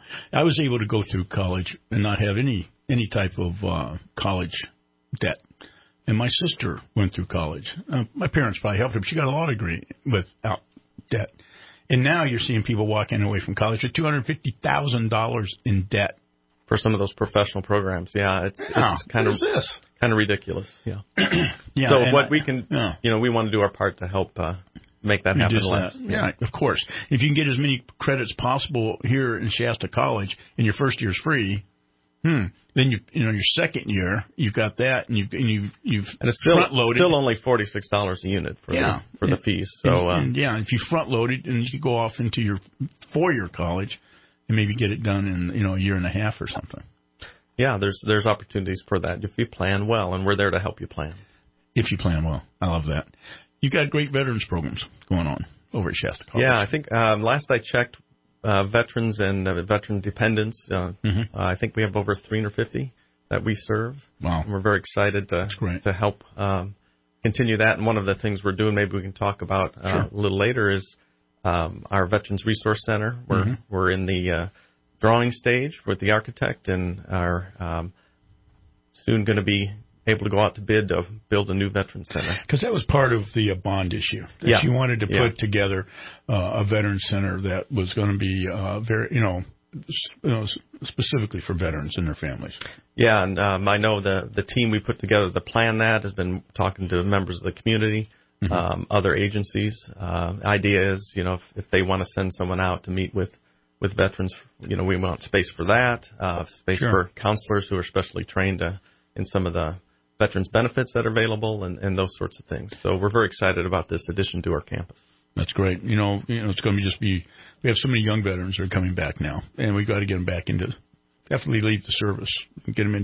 I was able to go through college and not have any type of college debt. And my sister went through college. My parents probably helped her, but she got a law degree without debt. And now you're seeing people walking away from college with $250,000 in debt for some of those professional programs. Yeah, it's kind of ridiculous. Yeah. So what we can, we want to do our part to help make that happen less. Yeah, of course. If you can get as many credits possible here in Shasta College, and your first year's free, then your second year you've got that, and you've and it's front loaded. Still only $46 a unit for the fees. So if you front loaded, and you could go off into your 4-year college and maybe get it done in a year and a half or something. Yeah, there's opportunities for that if you plan well, and we're there to help you plan. If you plan well, I love that. You got great veterans programs going on over at Shasta College. Yeah, I think last I checked. Veterans and veteran dependents. I think we have over 350 that we serve. Wow. And we're very excited to help continue that. And one of the things we're doing, maybe we can talk about a little later, is our Veterans Resource Center. We're in the drawing stage with the architect, and are soon going to be able to go out to bid to build a new Veterans Center. Because that was part of the bond issue. That you wanted to put together a Veterans Center that was going to be very, specifically for veterans and their families. Yeah, and I know the team we put together to plan that has been talking to members of the community, other agencies. Idea is, if they want to send someone out to meet with veterans, we want space for that, space for counselors who are specially trained in some of the veterans benefits that are available, and those sorts of things. So we're very excited about this addition to our campus. That's great. It's going to we have so many young veterans that are coming back now, and we've got to get them back into, definitely leave the service, get them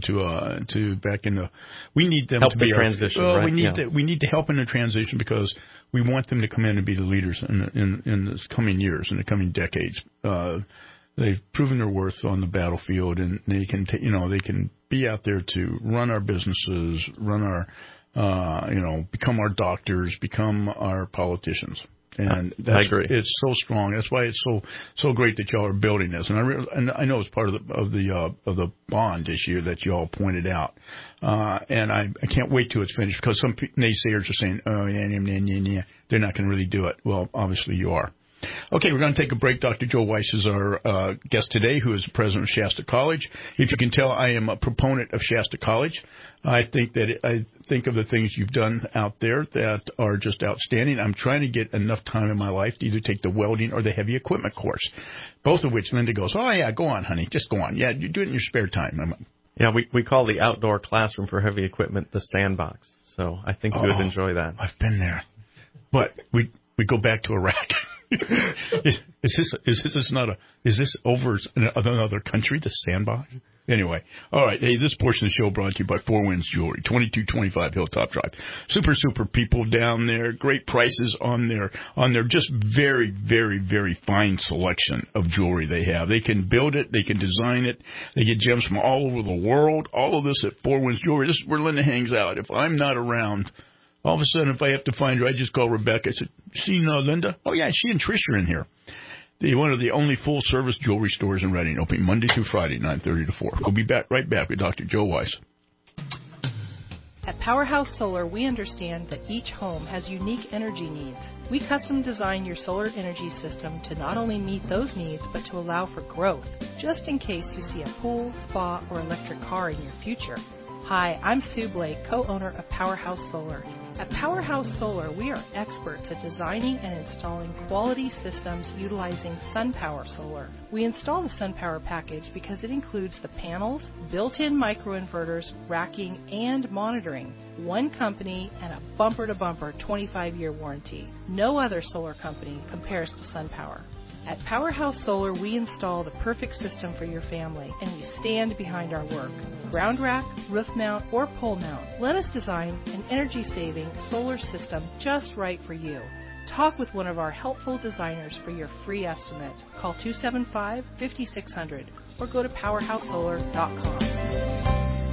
we need them help to be the transition, right? We need to help in the transition, because we want them to come in and be the leaders in this coming years, in the coming decades. They've proven their worth on the battlefield, and they can they can be out there to run our businesses, run our become our doctors, become our politicians. And I agree. It's so strong. That's why it's so great that y'all are building this. And I know it's part of the bond issue that y'all pointed out. And I can't wait till it's finished, because some naysayers are saying, oh, yeah, they're not going to really do it. Well, obviously you are. Okay, we're going to take a break. Dr. Joe Weiss is our guest today, who is the president of Shasta College. If you can tell, I am a proponent of Shasta College. I think of the things you've done out there that are just outstanding. I'm trying to get enough time in my life to either take the welding or the heavy equipment course, both of which Linda goes, oh, yeah, go on, honey, just go on. Yeah, you do it in your spare time. Yeah, we call the outdoor classroom for heavy equipment the sandbox. So I think you would enjoy that. I've been there. But we go back to Iraq. Is this over another country, the sandbox? Anyway, all right. Hey, this portion of the show brought to you by Four Winds Jewelry, 2225 Hilltop Drive. Super people down there. Great prices on their just very, very, very fine selection of jewelry they have. They can build it. They can design it. They get gems from all over the world. All of this at Four Winds Jewelry. This is where Linda hangs out. If I'm not around, all of a sudden, if I have to find her, I just call Rebecca. I said, see, Linda? Oh, yeah, she and Trish are in here. They're one of the only full-service jewelry stores in Reading, opening Monday through Friday, 9:30 to 4. We'll be right back with Dr. Joe Weiss. At Powerhouse Solar, we understand that each home has unique energy needs. We custom design your solar energy system to not only meet those needs, but to allow for growth, just in case you see a pool, spa, or electric car in your future. Hi, I'm Sue Blake, co-owner of Powerhouse Solar. At Powerhouse Solar, we are experts at designing and installing quality systems utilizing SunPower Solar. We install the SunPower package because it includes the panels, built-in microinverters, racking, and monitoring. One company and a bumper-to-bumper 25-year warranty. No other solar company compares to SunPower. At Powerhouse Solar, we install the perfect system for your family, and we stand behind our work. Ground rack, roof mount, or pole mount, let us design an energy-saving solar system just right for you. Talk with one of our helpful designers for your free estimate. Call 275-5600 or go to powerhousesolar.com.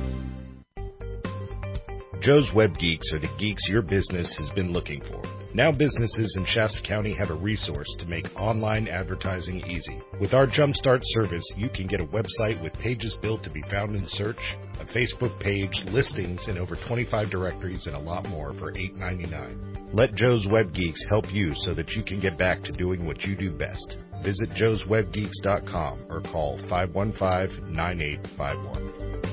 Joe's Web Geeks are the geeks your business has been looking for. Now businesses in Shasta County have a resource to make online advertising easy. With our Jumpstart service, you can get a website with pages built to be found in search, a Facebook page, listings in over 25 directories, and a lot more for $8.99. Let Joe's Web Geeks help you so that you can get back to doing what you do best. Visit joeswebgeeks.com or call 515-9851.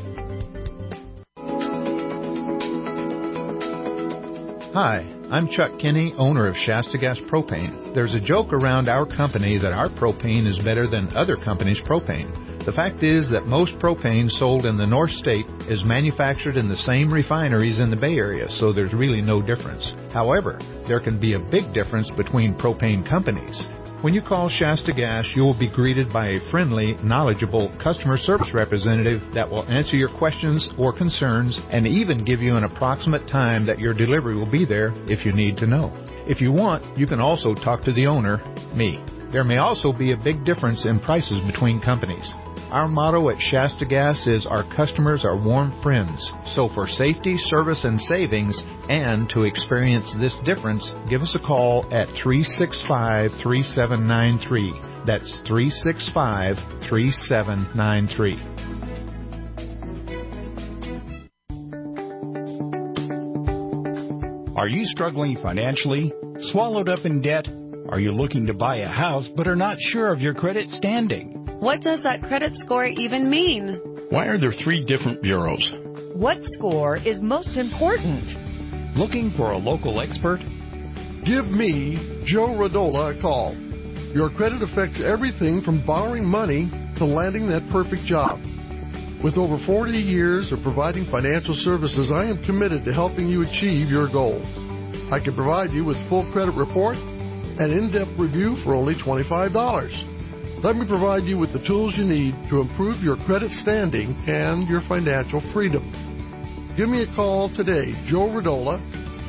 Hi, I'm Chuck Kinney, owner of Shasta Gas Propane. There's a joke around our company that our propane is better than other companies' propane. The fact is that most propane sold in the North State is manufactured in the same refineries in the Bay Area, so there's really no difference. However, there can be a big difference between propane companies. When you call Shasta Gas, you will be greeted by a friendly, knowledgeable customer service representative that will answer your questions or concerns and even give you an approximate time that your delivery will be there if you need to know. If you want, you can also talk to the owner, me. There may also be a big difference in prices between companies. Our motto at Shasta Gas is our customers are warm friends. So for safety, service, and savings, and to experience this difference, give us a call at 365-3793. That's 365-3793. Are you struggling financially? Swallowed up in debt? Are you looking to buy a house but are not sure of your credit standing? What does that credit score even mean? Why are there 3 different bureaus? What score is most important? Looking for a local expert? Give me, Joe Radola, a call. Your credit affects everything from borrowing money to landing that perfect job. With over 40 years of providing financial services, I am committed to helping you achieve your goals. I can provide you with full credit report and in-depth review for only $25. Let me provide you with the tools you need to improve your credit standing and your financial freedom. Give me a call today, Joe Radola,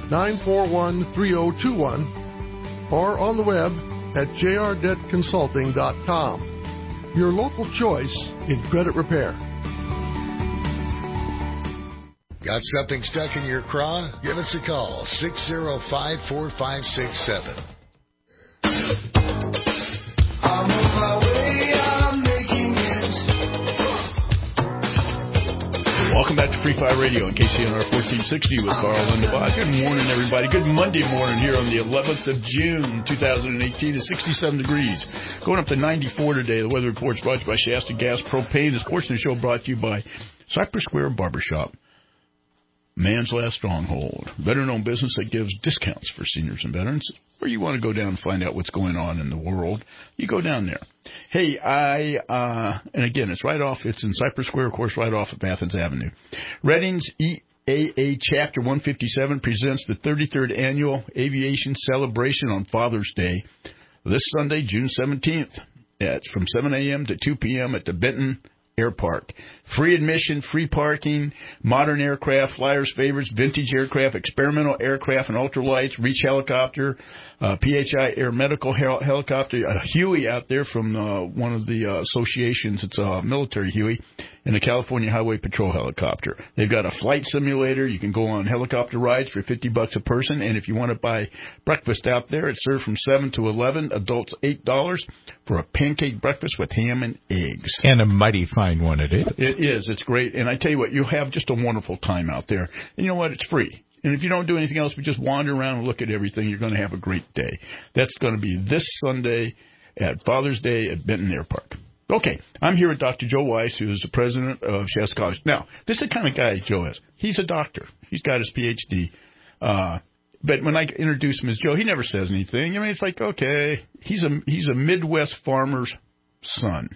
941-3021, or on the web at jrdebtconsulting.com. Your local choice in credit repair. Got something stuck in your craw? Give us a call, 605-4567. Welcome back to Free Fire Radio on KCNR 1460 with Carl and Bob. Good morning, everybody. Good Monday morning here on the 11th of June, 2018. It's 67 degrees. Going up to 94 today. The weather report's brought to you by Shasta Gas Propane. This portion of the show brought to you by Cypress Square Barbershop. Man's Last Stronghold. Better-known business that gives discounts for seniors and veterans. Where you want to go down and find out what's going on in the world, you go down there. Hey, and again, it's in Cypress Square, of course, right off of Athens Avenue. Redding's EAA Chapter 157 presents the 33rd Annual Aviation Celebration on Father's Day this Sunday, June 17th. It's from 7 a.m. to 2 p.m. at the Benton Air Park. Free admission, free parking, modern aircraft, flyers' favorites, vintage aircraft, experimental aircraft and ultralights, Reach helicopter, PHI Air Medical helicopter, a Huey out there from one of the associations. It's a military Huey, and a California Highway Patrol helicopter. They've got a flight simulator. You can go on helicopter rides for $50 a person, and if you want to buy breakfast out there, it's served from 7 to 11. Adults $8 for a pancake breakfast with ham and eggs. And a mighty fine one it is. It is. It's great. And I tell you what, you'll have just a wonderful time out there. And you know what? It's free. And if you don't do anything else but just wander around and look at everything, you're going to have a great day. That's going to be this Sunday at Father's Day at Benton Air Park. Okay, I'm here with Dr. Joe Weiss, who is the president of Shasta College. Now, this is the kind of guy Joe is. He's a doctor. He's got his Ph.D. But when I introduce him as Joe, he never says anything. I mean, it's like, okay, he's a Midwest farmer's son.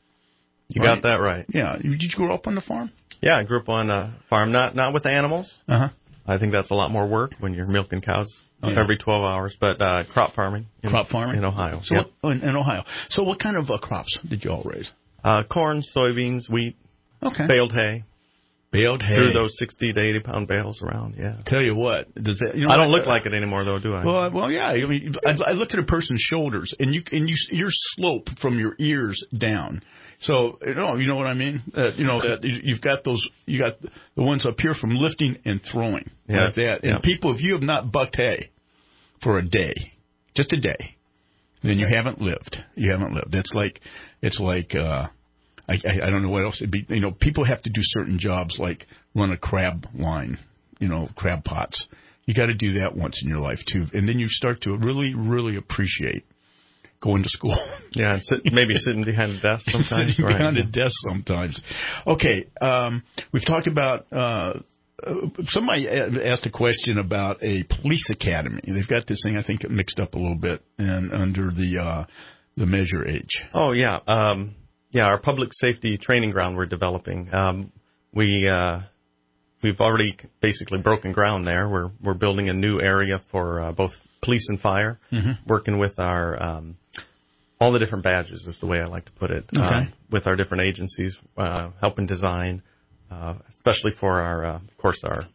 You got that right. Yeah. Did you grow up on the farm? Yeah, I grew up on a farm, not with animals. Uh-huh. I think that's a lot more work when you're milking cows every 12 hours, but crop farming. In Ohio. So in Ohio. So what kind of crops did you all raise? Corn, soybeans, wheat, baled hay. Baled hay. Through those 60 to 80 pound bales around, yeah. Tell you what, does that? I don't look like it anymore, though, do I? Well, yeah. I mean, I looked at a person's shoulders, and you're sloped from your ears down. So you know what I mean. That you've got you got the ones up here from lifting and throwing like that. And people, if you have not bucked hay for a day, just a day, then you haven't lived. You haven't lived. It's like I don't know what else it'd be. People have to do certain jobs like run a crab line, crab pots. You got to do that once in your life too, and then you start to really, really appreciate going to school. Yeah, maybe sitting behind a desk sometimes. Behind a desk sometimes. Okay, we've talked about. Somebody asked a question about a police academy. They've got this thing, I think, mixed up a little bit, and under the Measure H. Oh yeah. Our public safety training ground we're developing. We've already basically broken ground there. We're building a new area for both police and fire, working with our all the different badges is the way I like to put it. With our different agencies, helping design, especially for our, of course, our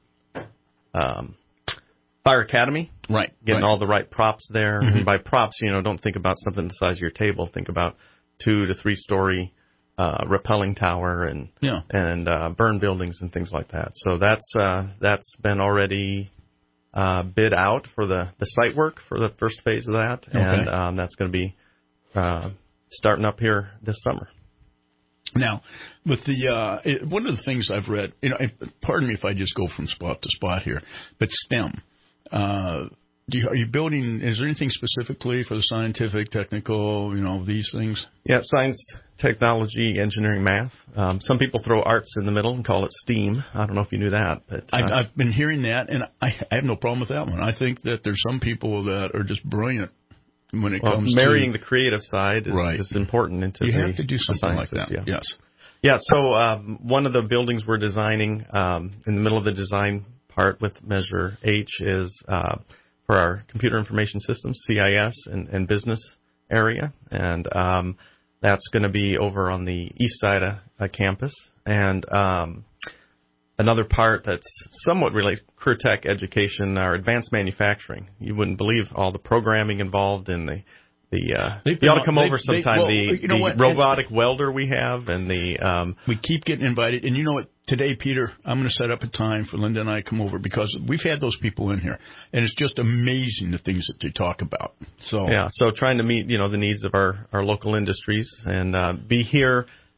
fire academy. Right. Getting all the right props there. And by props, don't think about something the size of your table. Think about 2 to 3 story rappelling tower and burn buildings and things like that. So that's been already bid out for the site work for the first phase of that, and that's going to be starting up here this summer. Now, with the one of the things I've read, pardon me if I just go from spot to spot here, but STEM. Are you building? Is there anything specifically for the scientific, technical, these things? Yeah, science, technology, engineering, math. Some people throw arts in the middle and call it STEAM. I don't know if you knew that, but I've been hearing that, and I have no problem with that one. I think that there's some people that are just brilliant when it comes marrying to the creative side is important. You have to do something like that. Yeah. Yes. Yeah. So one of the buildings we're designing in the middle of the design part with Measure H is for our computer information systems, CIS, and business area. And that's going to be over on the east side of campus. And another part that's somewhat related, career tech education, our advanced manufacturing. You wouldn't believe all the programming involved in you ought to come over sometime. The robotic welder we have and we keep getting invited. And you know what? Today, Peter, I'm going to set up a time for Linda and I to come over because we've had those people in here, and it's just amazing the things that they talk about. So trying to meet the needs of our local industries and be here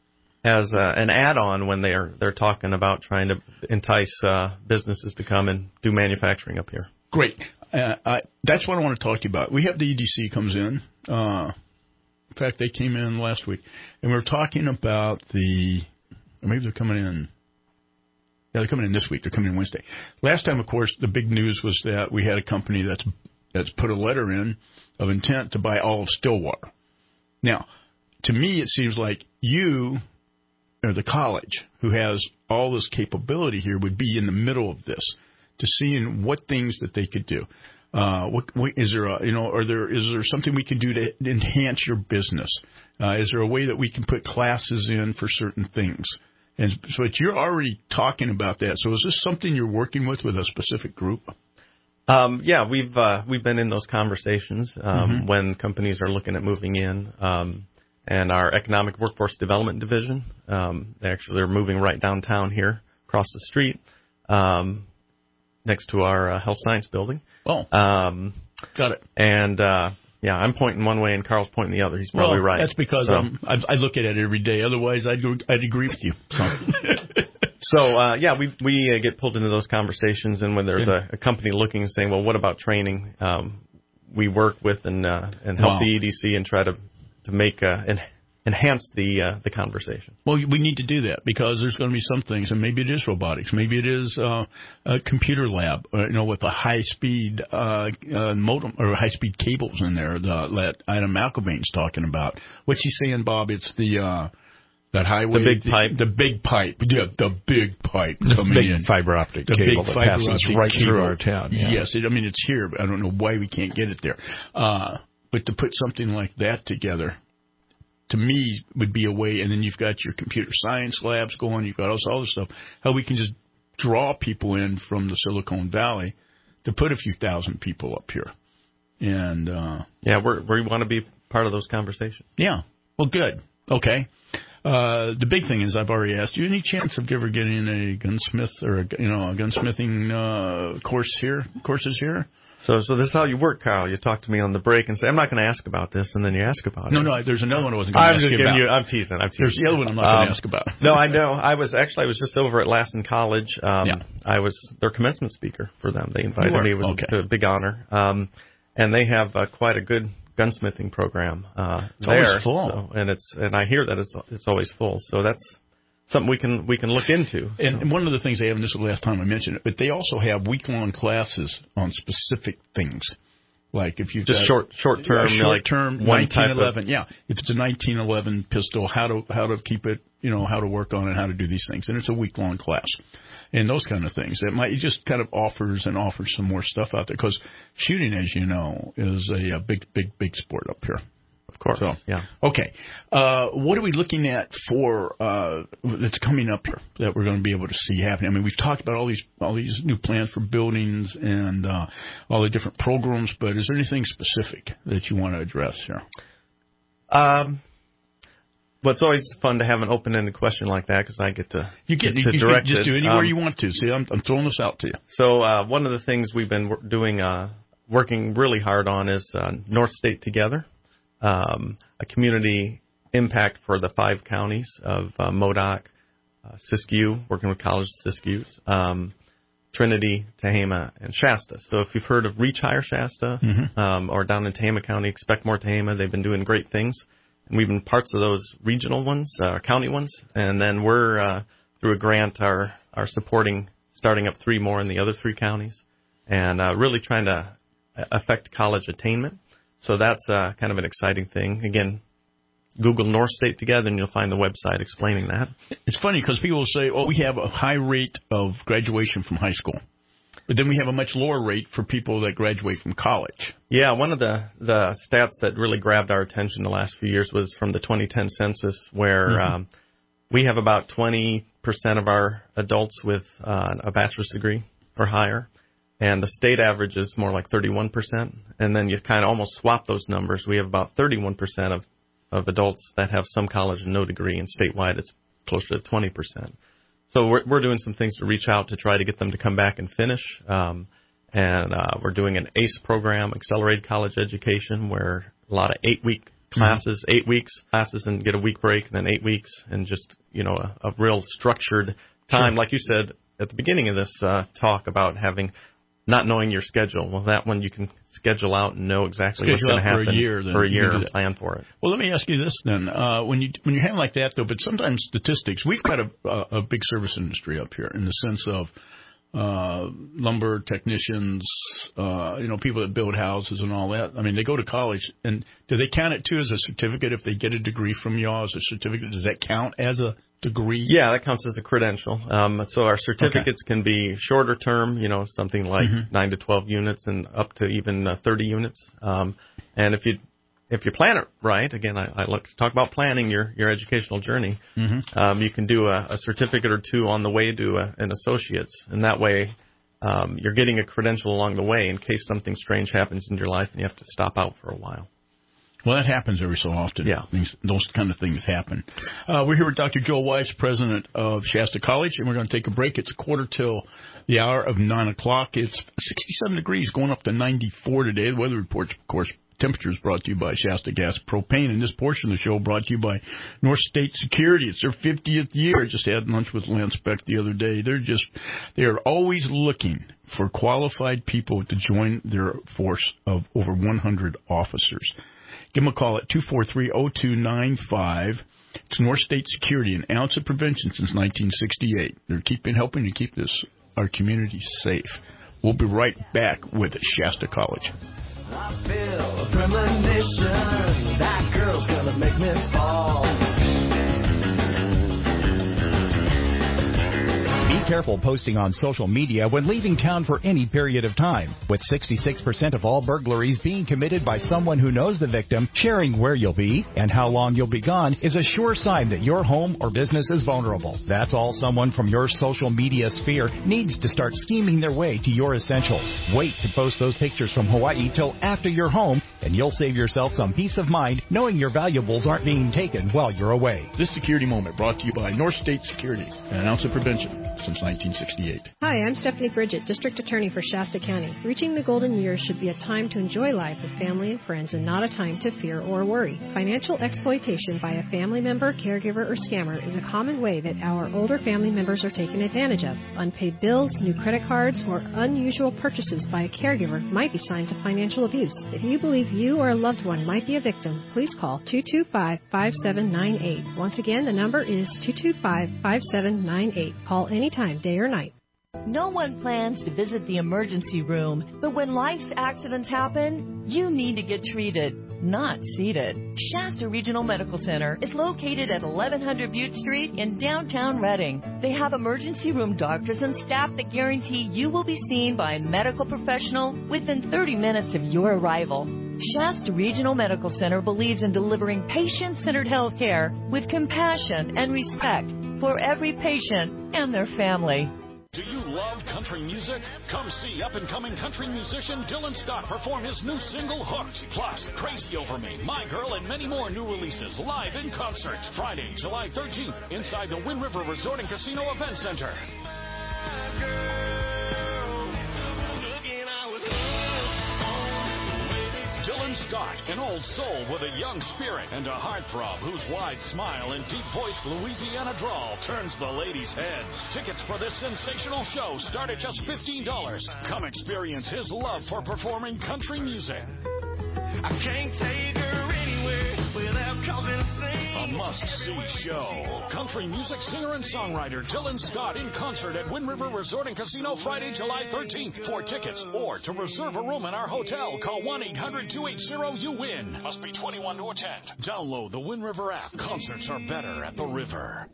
as an add-on when they're talking about trying to entice businesses to come and do manufacturing up here. Great. That's what I want to talk to you about. We have the EDC comes in. In fact, they came in last week, and we were talking about or maybe they're coming in. Yeah, they're coming in this week. They're coming in Wednesday. Last time, of course, the big news was that we had a company that's put a letter in of intent to buy all of Stillwater. Now, to me, it seems like you or the college, who has all this capability here, would be in the middle of this to seeing what things that they could do. Is there something we can do to enhance your business? Is there a way that we can put classes in for certain things? And so you're already talking about that. So is this something you're working with a specific group? Yeah, we've been in those conversations when companies are looking at moving in. And our Economic Workforce Development Division, they're moving right downtown here, across the street, next to our health science building. Oh, got it. And I'm pointing one way and Carl's pointing the other. He's probably right. That's because I look at it every day. Otherwise, I'd agree with you. So we get pulled into those conversations, and when there's a company looking and saying, well, what about training? We work with and help the EDC and try to make enhance the conversation. Well, we need to do that because there's going to be some things, and maybe it is robotics, maybe it is a computer lab, with a high-speed modem or high-speed cables in there that Adam McIlvaine's talking about. What's he saying, Bob? It's that highway, the big pipe, the big pipe coming in, fiber optic cable that passes right through our town. Yeah. Yes, it's here, but I don't know why we can't get it there. But to put something like that together, to me, would be a way. And then you've got your computer science labs going. You've got all this stuff. How we can just draw people in from the Silicon Valley to put a few thousand people up here. And we want to be part of those conversations. Yeah. Well, good. Okay. The big thing is, I've already asked you, any chance of ever getting a gunsmith or a gunsmithing courses here? So this is how you work, Kyle. You talk to me on the break and say, I'm not going to ask about this, and then you ask about it. No, there's another one I wasn't going to ask you about. I'm teasing. There's the other one I'm not going to ask about. No, I know. I was just over at Lassen College. I was their commencement speaker for them. They invited me. It was a big honor. And they have quite a good gunsmithing program it's always full. So, and I hear that it's always full. So that's something we can look into. And one of the things they have, and this is the last time I mentioned it, but they also have week-long classes on specific things. Like if you've just got short-term, 1911. Yeah, if it's a 1911 pistol, how to keep it, how to work on it, how to do these things, and it's a week-long class, and those kind of things. It just kind of offers some more stuff out there because shooting, as you know, is a big sport up here. Of course. So, yeah. Okay. What are we looking at for that's coming up here that we're going to be able to see happening? I mean, we've talked about all these new plans for buildings and all the different programs, but is there anything specific that you want to address here? Well, it's always fun to have an open-ended question like that because I get to direct just do anywhere you want to. See, I'm throwing this out to you. So one of the things we've been doing, working really hard on is North State Together. A community impact for the 5 counties of Modoc, Siskiyou, working with College of Siskiyou's, Trinity, Tehama, and Shasta. So if you've heard of Reach Higher Shasta or down in Tehama County, Expect More Tehama, they've been doing great things. And we've been parts of those regional ones, county ones. And then we're, through a grant, are supporting starting up 3 more in the other 3 counties and really trying to affect college attainment. So that's kind of an exciting thing. Again, Google North State Together, and you'll find the website explaining that. It's funny because people will say, we have a high rate of graduation from high school. But then we have a much lower rate for people that graduate from college. Yeah, one of the stats that really grabbed our attention the last few years was from the 2010 census, where we have about 20% of our adults with a bachelor's degree or higher. And the state average is more like 31%. And then you kind of almost swap those numbers. We have about 31% of adults that have some college and no degree, and statewide it's closer to 20%. So we're doing some things to reach out to try to get them to come back and finish. And we're doing an ACE program, Accelerated College Education, where a lot of 8-week classes, 8 weeks classes, and get a week break, and then 8 weeks, and just, a real structured time. Sure. Like you said at the beginning of this talk about not knowing your schedule. Well, that one you can schedule out and know exactly what's going to happen for a year and plan for it. Well, let me ask you this then. When you have like that, though, but sometimes statistics, we've got a big service industry up here in the sense of lumber technicians, people that build houses and all that. I mean, they go to college, and do they count it, too, as a certificate if they get a degree from y'all as a certificate? Does that count as a degree? Yeah, that counts as a credential. So our certificates can be shorter term, something like 9 to 12 units and up to even 30 units. And if you plan it right, again, I like to talk about planning your educational journey. You can do a certificate or two on the way to an associate's, and that way you're getting a credential along the way in case something strange happens in your life and you have to stop out for a while. Well, that happens every so often. Yeah. Those kind of things happen. We're here with Dr. Joel Weiss, president of Shasta College, and we're going to take a break. It's 1:45 the hour of 9 o'clock. It's 67 degrees, going up to 94 today. The weather report, of course, temperatures brought to you by Shasta Gas Propane. And this portion of the show brought to you by North State Security. It's their 50th year. I just had lunch with Lance Beck the other day. They are always looking for qualified people to join their force of over 100 officers. Give them a call at 243-0295. It's North State Security, an ounce of prevention since 1968. They're helping to keep our community safe. We'll be right back with Shasta College. I feel a premonition. That girl's gonna make me fall. Be careful posting on social media when leaving town for any period of time. With 66% of all burglaries being committed by someone who knows the victim, sharing where you'll be and how long you'll be gone is a sure sign that your home or business is vulnerable. That's all someone from your social media sphere needs to start scheming their way to your essentials. Wait to post those pictures from Hawaii till after you're home, and you'll save yourself some peace of mind knowing your valuables aren't being taken while you're away. This security moment brought to you by North State Security, an ounce of prevention since 1968. Hi, I'm Stephanie Bridget, District Attorney for Shasta County. Reaching the golden years should be a time to enjoy life with family and friends and not a time to fear or worry. Financial exploitation by a family member, caregiver, or scammer is a common way that our older family members are taken advantage of. Unpaid bills, new credit cards, or unusual purchases by a caregiver might be signs of financial abuse. If you believe you or a loved one might be a victim, please call 225-5798. Once again, the number is 225-5798. Call anytime, day or night. No one plans to visit the emergency room, but when life's accidents happen, you need to get treated, not seated. Shasta Regional Medical Center is located at 1100 Butte Street in downtown Reading. They have emergency room doctors and staff that guarantee you will be seen by a medical professional within 30 minutes of your arrival. Shasta Regional Medical Center believes in delivering patient-centered health care with compassion and respect for every patient and their family. Do you love country music? Come see up-and-coming country musician Dylan Scott perform his new single, Hooked. Plus, Crazy Over Me, My Girl, and many more new releases live in concert. Friday, July 13th, inside the Wind River Resort and Casino Event Center. Dylan Scott, an old soul with a young spirit and a heartthrob whose wide smile and deep voice Louisiana drawl turns the ladies' heads. Tickets for this sensational show start at just $15. Come experience his love for performing country music. I can't take her anywhere without causing a scene. A must-see show. Country music singer and songwriter Dylan Scott in concert at Wind River Resort and Casino Friday, July 13th. For tickets or to reserve a room in our hotel, call 1-800-280-YOU-WIN. Must be 21 to attend. Download the Wind River app. Concerts are better at the river.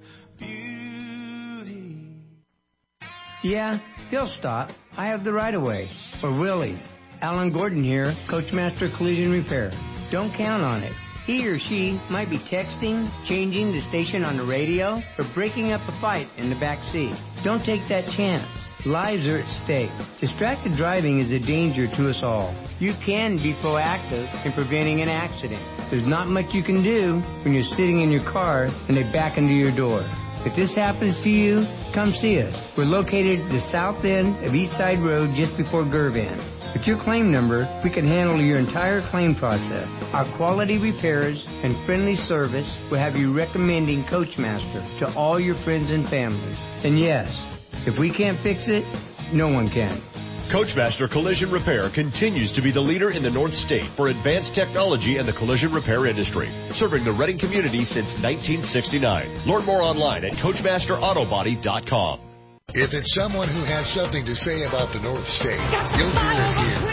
Yeah, he'll stop. I have the right of way. Or will he? Alan Gordon here, Coachmaster Collision Repair. Don't count on it. He or she might be texting, changing the station on the radio, or breaking up a fight in the back seat. Don't take that chance. Lives are at stake. Distracted driving is a danger to us all. You can be proactive in preventing an accident. There's not much you can do when you're sitting in your car and they back into your door. If this happens to you, come see us. We're located at the south end of East Side Road just before Gervan. With your claim number, we can handle your entire claim process. Our quality repairs and friendly service will have you recommending Coachmaster to all your friends and family. And yes, if we can't fix it, no one can. Coachmaster Collision Repair continues to be the leader in the North State for advanced technology in the collision repair industry, serving the Reading community since 1969. Learn more online at CoachmasterAutobody.com. If it's someone who has something to say about the North State, you'll hear it here.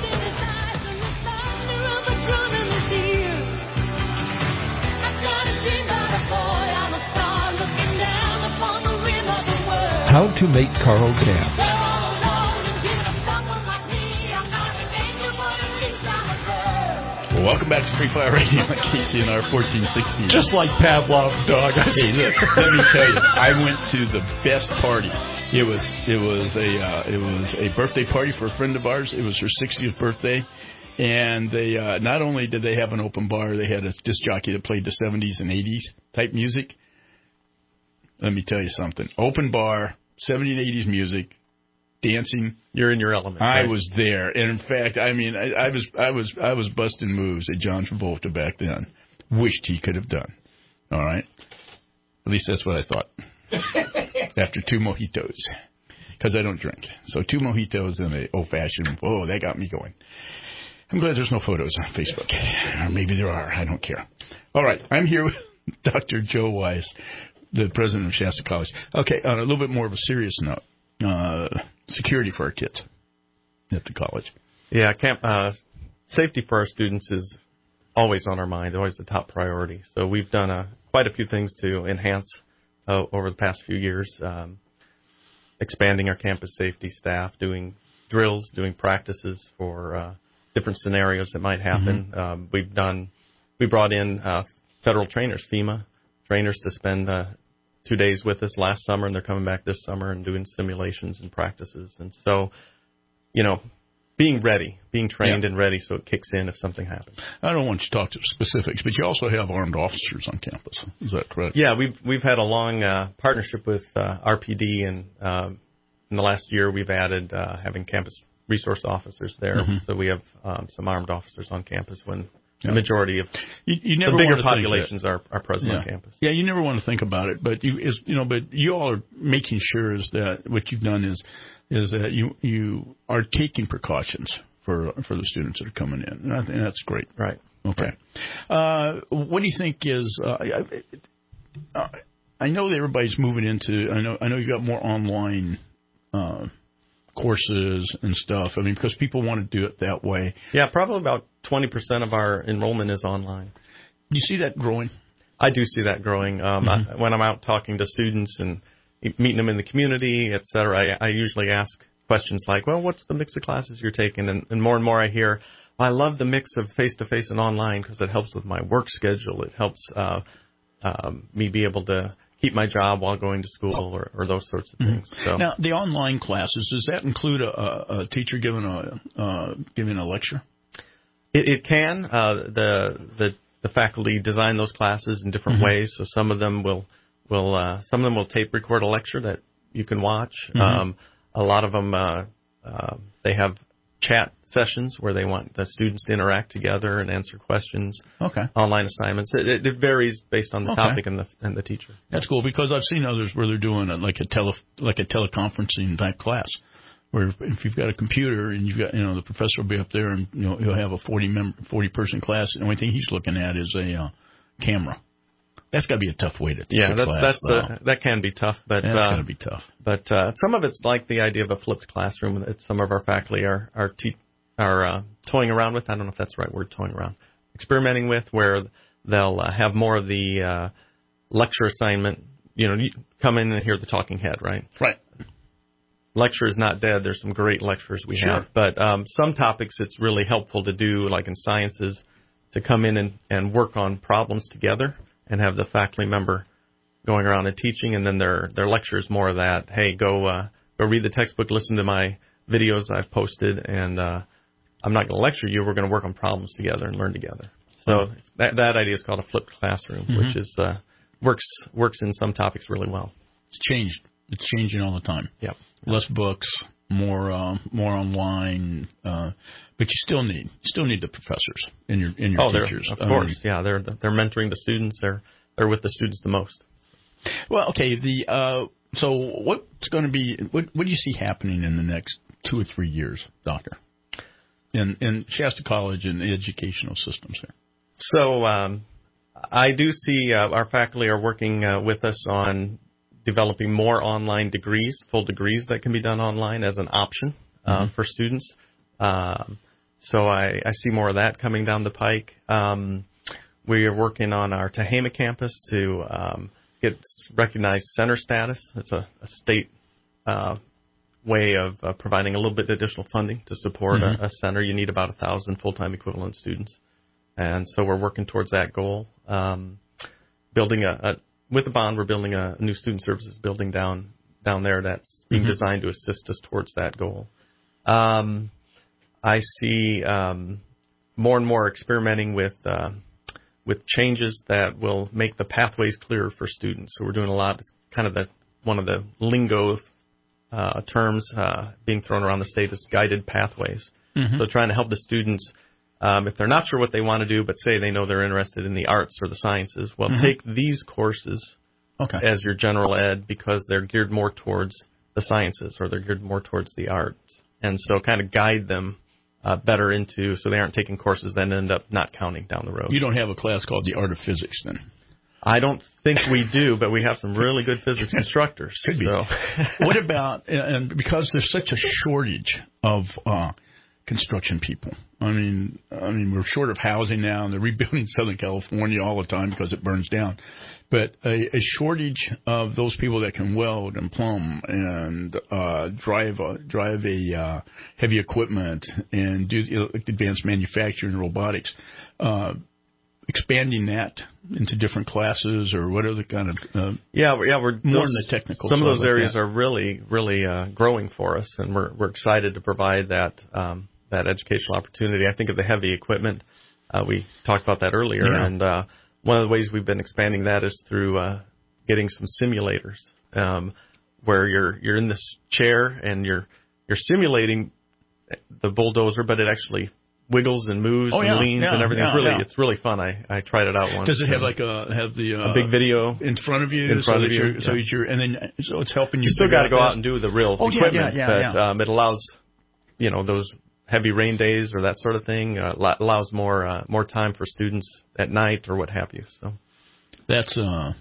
How to make Carl dance. Welcome back to Free Fire Radio on KCNR 1460. Just like Pavlov's dog. Hey, look, let me tell you, I went to the best party. It was a birthday party for a friend of ours. It was her 60th birthday, and they not only did they have an open bar, they had a disc jockey that played the 70s and 80s type music. Let me tell you something. Open bar, 70s and 80s music. Dancing, you're in your element. I right? was there, and in fact, I mean, I was busting moves at John Travolta back then. Wished he could have done. All right, at least that's what I thought. After 2 mojitos, because I don't drink, so 2 mojitos and an old fashioned. Whoa, that got me going. I'm glad there's no photos on Facebook, or maybe there are. I don't care. All right, I'm here with Dr. Joe Weiss, the president of Shasta College. Okay, on a little bit more of a serious note. Security for our kids at the college. Yeah, safety for our students is always on our mind, always the top priority. So we've done quite a few things to enhance over the past few years, expanding our campus safety staff, doing drills, doing practices for different scenarios that might happen. Mm-hmm. We brought in federal trainers, FEMA trainers, to spend 2 days with us last summer, and they're coming back this summer and doing simulations and practices. And so, being ready, being trained and ready so it kicks in if something happens. I don't want you to talk to specifics, but you also have armed officers on campus. Is that correct? Yeah, we've had a long partnership with RPD, and in the last year we've added having campus resource officers there. Mm-hmm. So we have some armed officers on campus when the majority of the bigger populations are present on campus. Yeah, you never want to think about it, but you all are making sure is that what you've done is that you are taking precautions for the students that are coming in. And I think that's great. Right. Okay. What do you think is? I know that everybody's moving into. I know you've got more online courses and stuff. I mean, because people want to do it that way. Yeah, probably about 20% of our enrollment is online. Do you see that growing? I do see that growing. When I'm out talking to students and meeting them in the community, et cetera, I usually ask questions like, well, what's the mix of classes you're taking? And more I hear, well, I love the mix of face-to-face and online because it helps with my work schedule. It helps me be able to keep my job while going to school or those sorts of things. So. Now, the online classes, does that include a teacher giving a lecture? It can. The faculty design those classes in different ways. So some of them will tape record a lecture that you can watch. A lot of them they have chat sessions where they want the students to interact together and answer questions. Okay. Online assignments. It varies based on the topic and the teacher. That's cool because I've seen others where they're doing like a teleconferencing type class, where if you've got a computer and you've got the professor will be up there and he'll have a 40 person class and the only thing he's looking at is a camera. That's got to be a tough way to teach a class. That can be tough, but that's going to be tough. But some of it's like the idea of a flipped classroom that some of our faculty are toying around with. I don't know if that's the right word, toying around. Experimenting with, where they'll have more of the lecture assignment. You come in and hear the talking head, right? Right. Lecture is not dead. There's some great lectures we have. But some topics it's really helpful to do, like in sciences, to come in and work on problems together and have the faculty member going around and teaching, and then their lecture is more of that. Hey, go read the textbook, listen to my videos I've posted, and I'm not going to lecture you. We're going to work on problems together and learn together. So that idea is called a flipped classroom, which is works in some topics really well. It's changed. It's changing all the time. Yeah. Less books, more online, but you still need the professors and your teachers. Of course, yeah, they're mentoring the students. They're with the students the most. Well, okay. So what's going to be? What do you see happening in the next 2 or 3 years, Doctor, in Shasta College and the educational systems there? So I do see our faculty are working with us on developing more online degrees, full degrees that can be done online as an option for students. So I see more of that coming down the pike. We are working on our Tehama campus to get recognized center status. It's a state way of providing a little bit additional funding to support a center. You need about 1,000 full-time equivalent students. And so we're working towards that goal. Building with the bond, we're building a new student services building down there that's being designed to assist us towards that goal. I see more and more experimenting with changes that will make the pathways clearer for students. So we're doing a lot, kind of one of the lingo terms being thrown around the state is guided pathways. So trying to help the students, if they're not sure what they want to do, but say they know they're interested in the arts or the sciences, well, take these courses as your general ed because they're geared more towards the sciences or they're geared more towards the arts. And so kind of guide them better into, so they aren't taking courses that end up not counting down the road. You don't have a class called the Art of Physics then? I don't think we do, but we have some really good physics instructors. Could be. What about, and because there's such a shortage of construction people. I mean, we're short of housing now, and they're rebuilding Southern California all the time because it burns down. But a shortage of those people that can weld and plumb and drive a heavy equipment and do advanced manufacturing and robotics. Expanding that into different classes or what other kind of we're more in the technical. Some of those areas are really growing for us, and we're excited to provide that educational opportunity. I think of the heavy equipment. We talked about that earlier, and one of the ways we've been expanding that is through getting some simulators, where you're in this chair and you're simulating the bulldozer, but it actually wiggles and moves and leans and everything. It's really fun. I tried it out once. Does it have a big video in front of you? So it's helping you. You still got to go out and do the real equipment, but it allows those heavy rain days or that sort of thing. Allows more time for students at night or what have you. So that's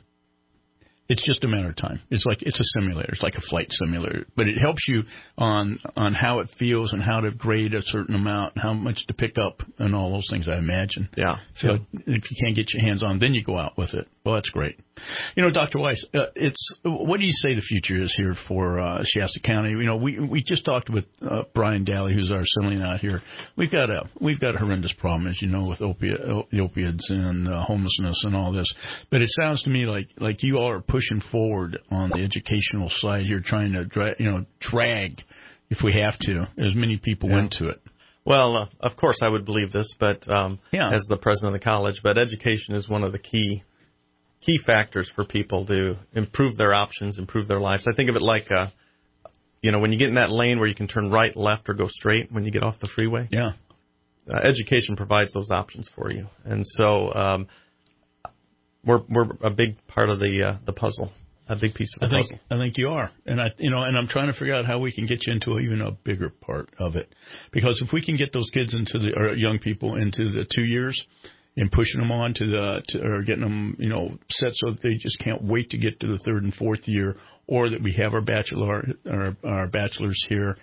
it's just a matter of time. It's a simulator. It's like a flight simulator, but it helps you on how it feels and how to grade a certain amount, and how much to pick up, and all those things. I imagine. Yeah. So if you can't get your hands on, then you go out with it. Well, that's great. Dr. Weiss, what do you say the future is here for Shasta County? We just talked with Brian Daly, who's our assemblyman out here. We've got a horrendous problem, as you know, with opiates and homelessness and all this. But it sounds to me like you all are pushing forward on the educational side here, trying to drag, if we have to, as many people into it. Well, of course I would believe this, but as the president of the college, but education is one of the key factors for people to improve their options, improve their lives. I think of it like, when you get in that lane where you can turn right, left, or go straight when you get off the freeway. Yeah. Education provides those options for you, and so we're a big part of the puzzle, a big piece of the puzzle. I think you are, and I'm trying to figure out how we can get you into even a bigger part of it, because if we can get those kids or young people into the 2 years. And pushing them on or getting them, set so that they just can't wait to get to the third and fourth year, or that we have our bachelors here,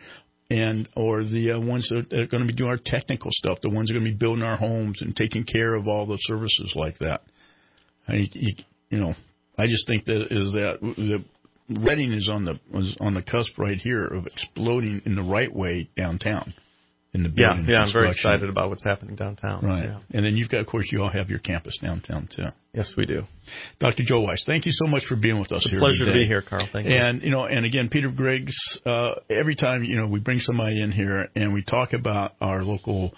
or the ones that are going to be doing our technical stuff, the ones that are going to be building our homes and taking care of all the services like that. I just think that Reading is on the cusp right here of exploding in the right way downtown. In the building I'm very excited about what's happening downtown. Right. Yeah. And then of course, you all have your campus downtown, too. Yes, we do. Dr. Joe Weiss, thank you so much for being with us here today. It's a pleasure to be here, Carl. Thank you. And again, Peter Griggs, every time, we bring somebody in here and we talk about our local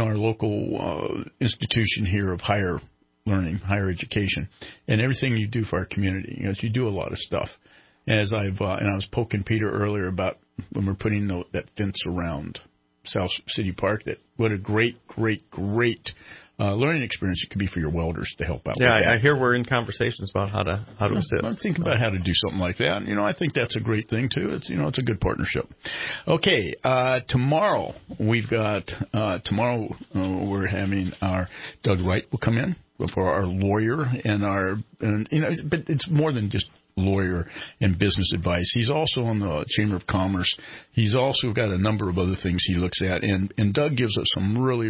institution here of higher learning, higher education, and everything you do for our community. You do a lot of stuff. as and I was poking Peter earlier about when we're putting that fence around South City Park, that what a great learning experience it could be for your welders to help out. Yeah, with that. I hear we're in conversations about how to assist. I'm thinking about how to do something like that. I think that's a great thing too. It's it's a good partnership. Okay, tomorrow we've got we're having our Doug Wright will come in for our lawyer but it's more than just lawyer and business advice. He's also on the Chamber of Commerce. He's also got a number of other things he looks at, and Doug gives us some really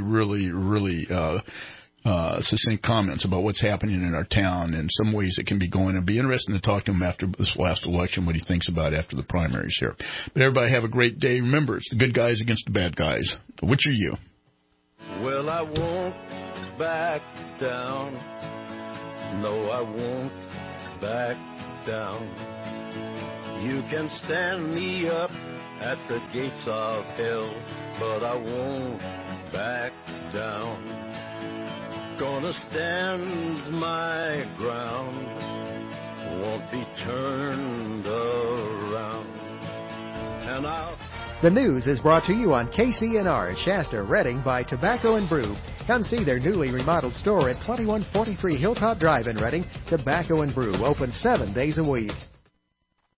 succinct comments about what's happening in our town and some ways it can be going. It'd be interesting to talk to him after this last election, what he thinks about after the primaries here. But everybody have a great day. Remember, it's the good guys against the bad guys. Which are you? Well, I won't back down. No, I won't back down. You can stand me up at the gates of hell, but I won't back down. Gonna stand my ground, won't be turned around. And The news is brought to you on KCNR, Shasta, Redding by Tobacco & Brew. Come see their newly remodeled store at 2143 Hilltop Drive in Redding. Tobacco & Brew, open 7 days a week.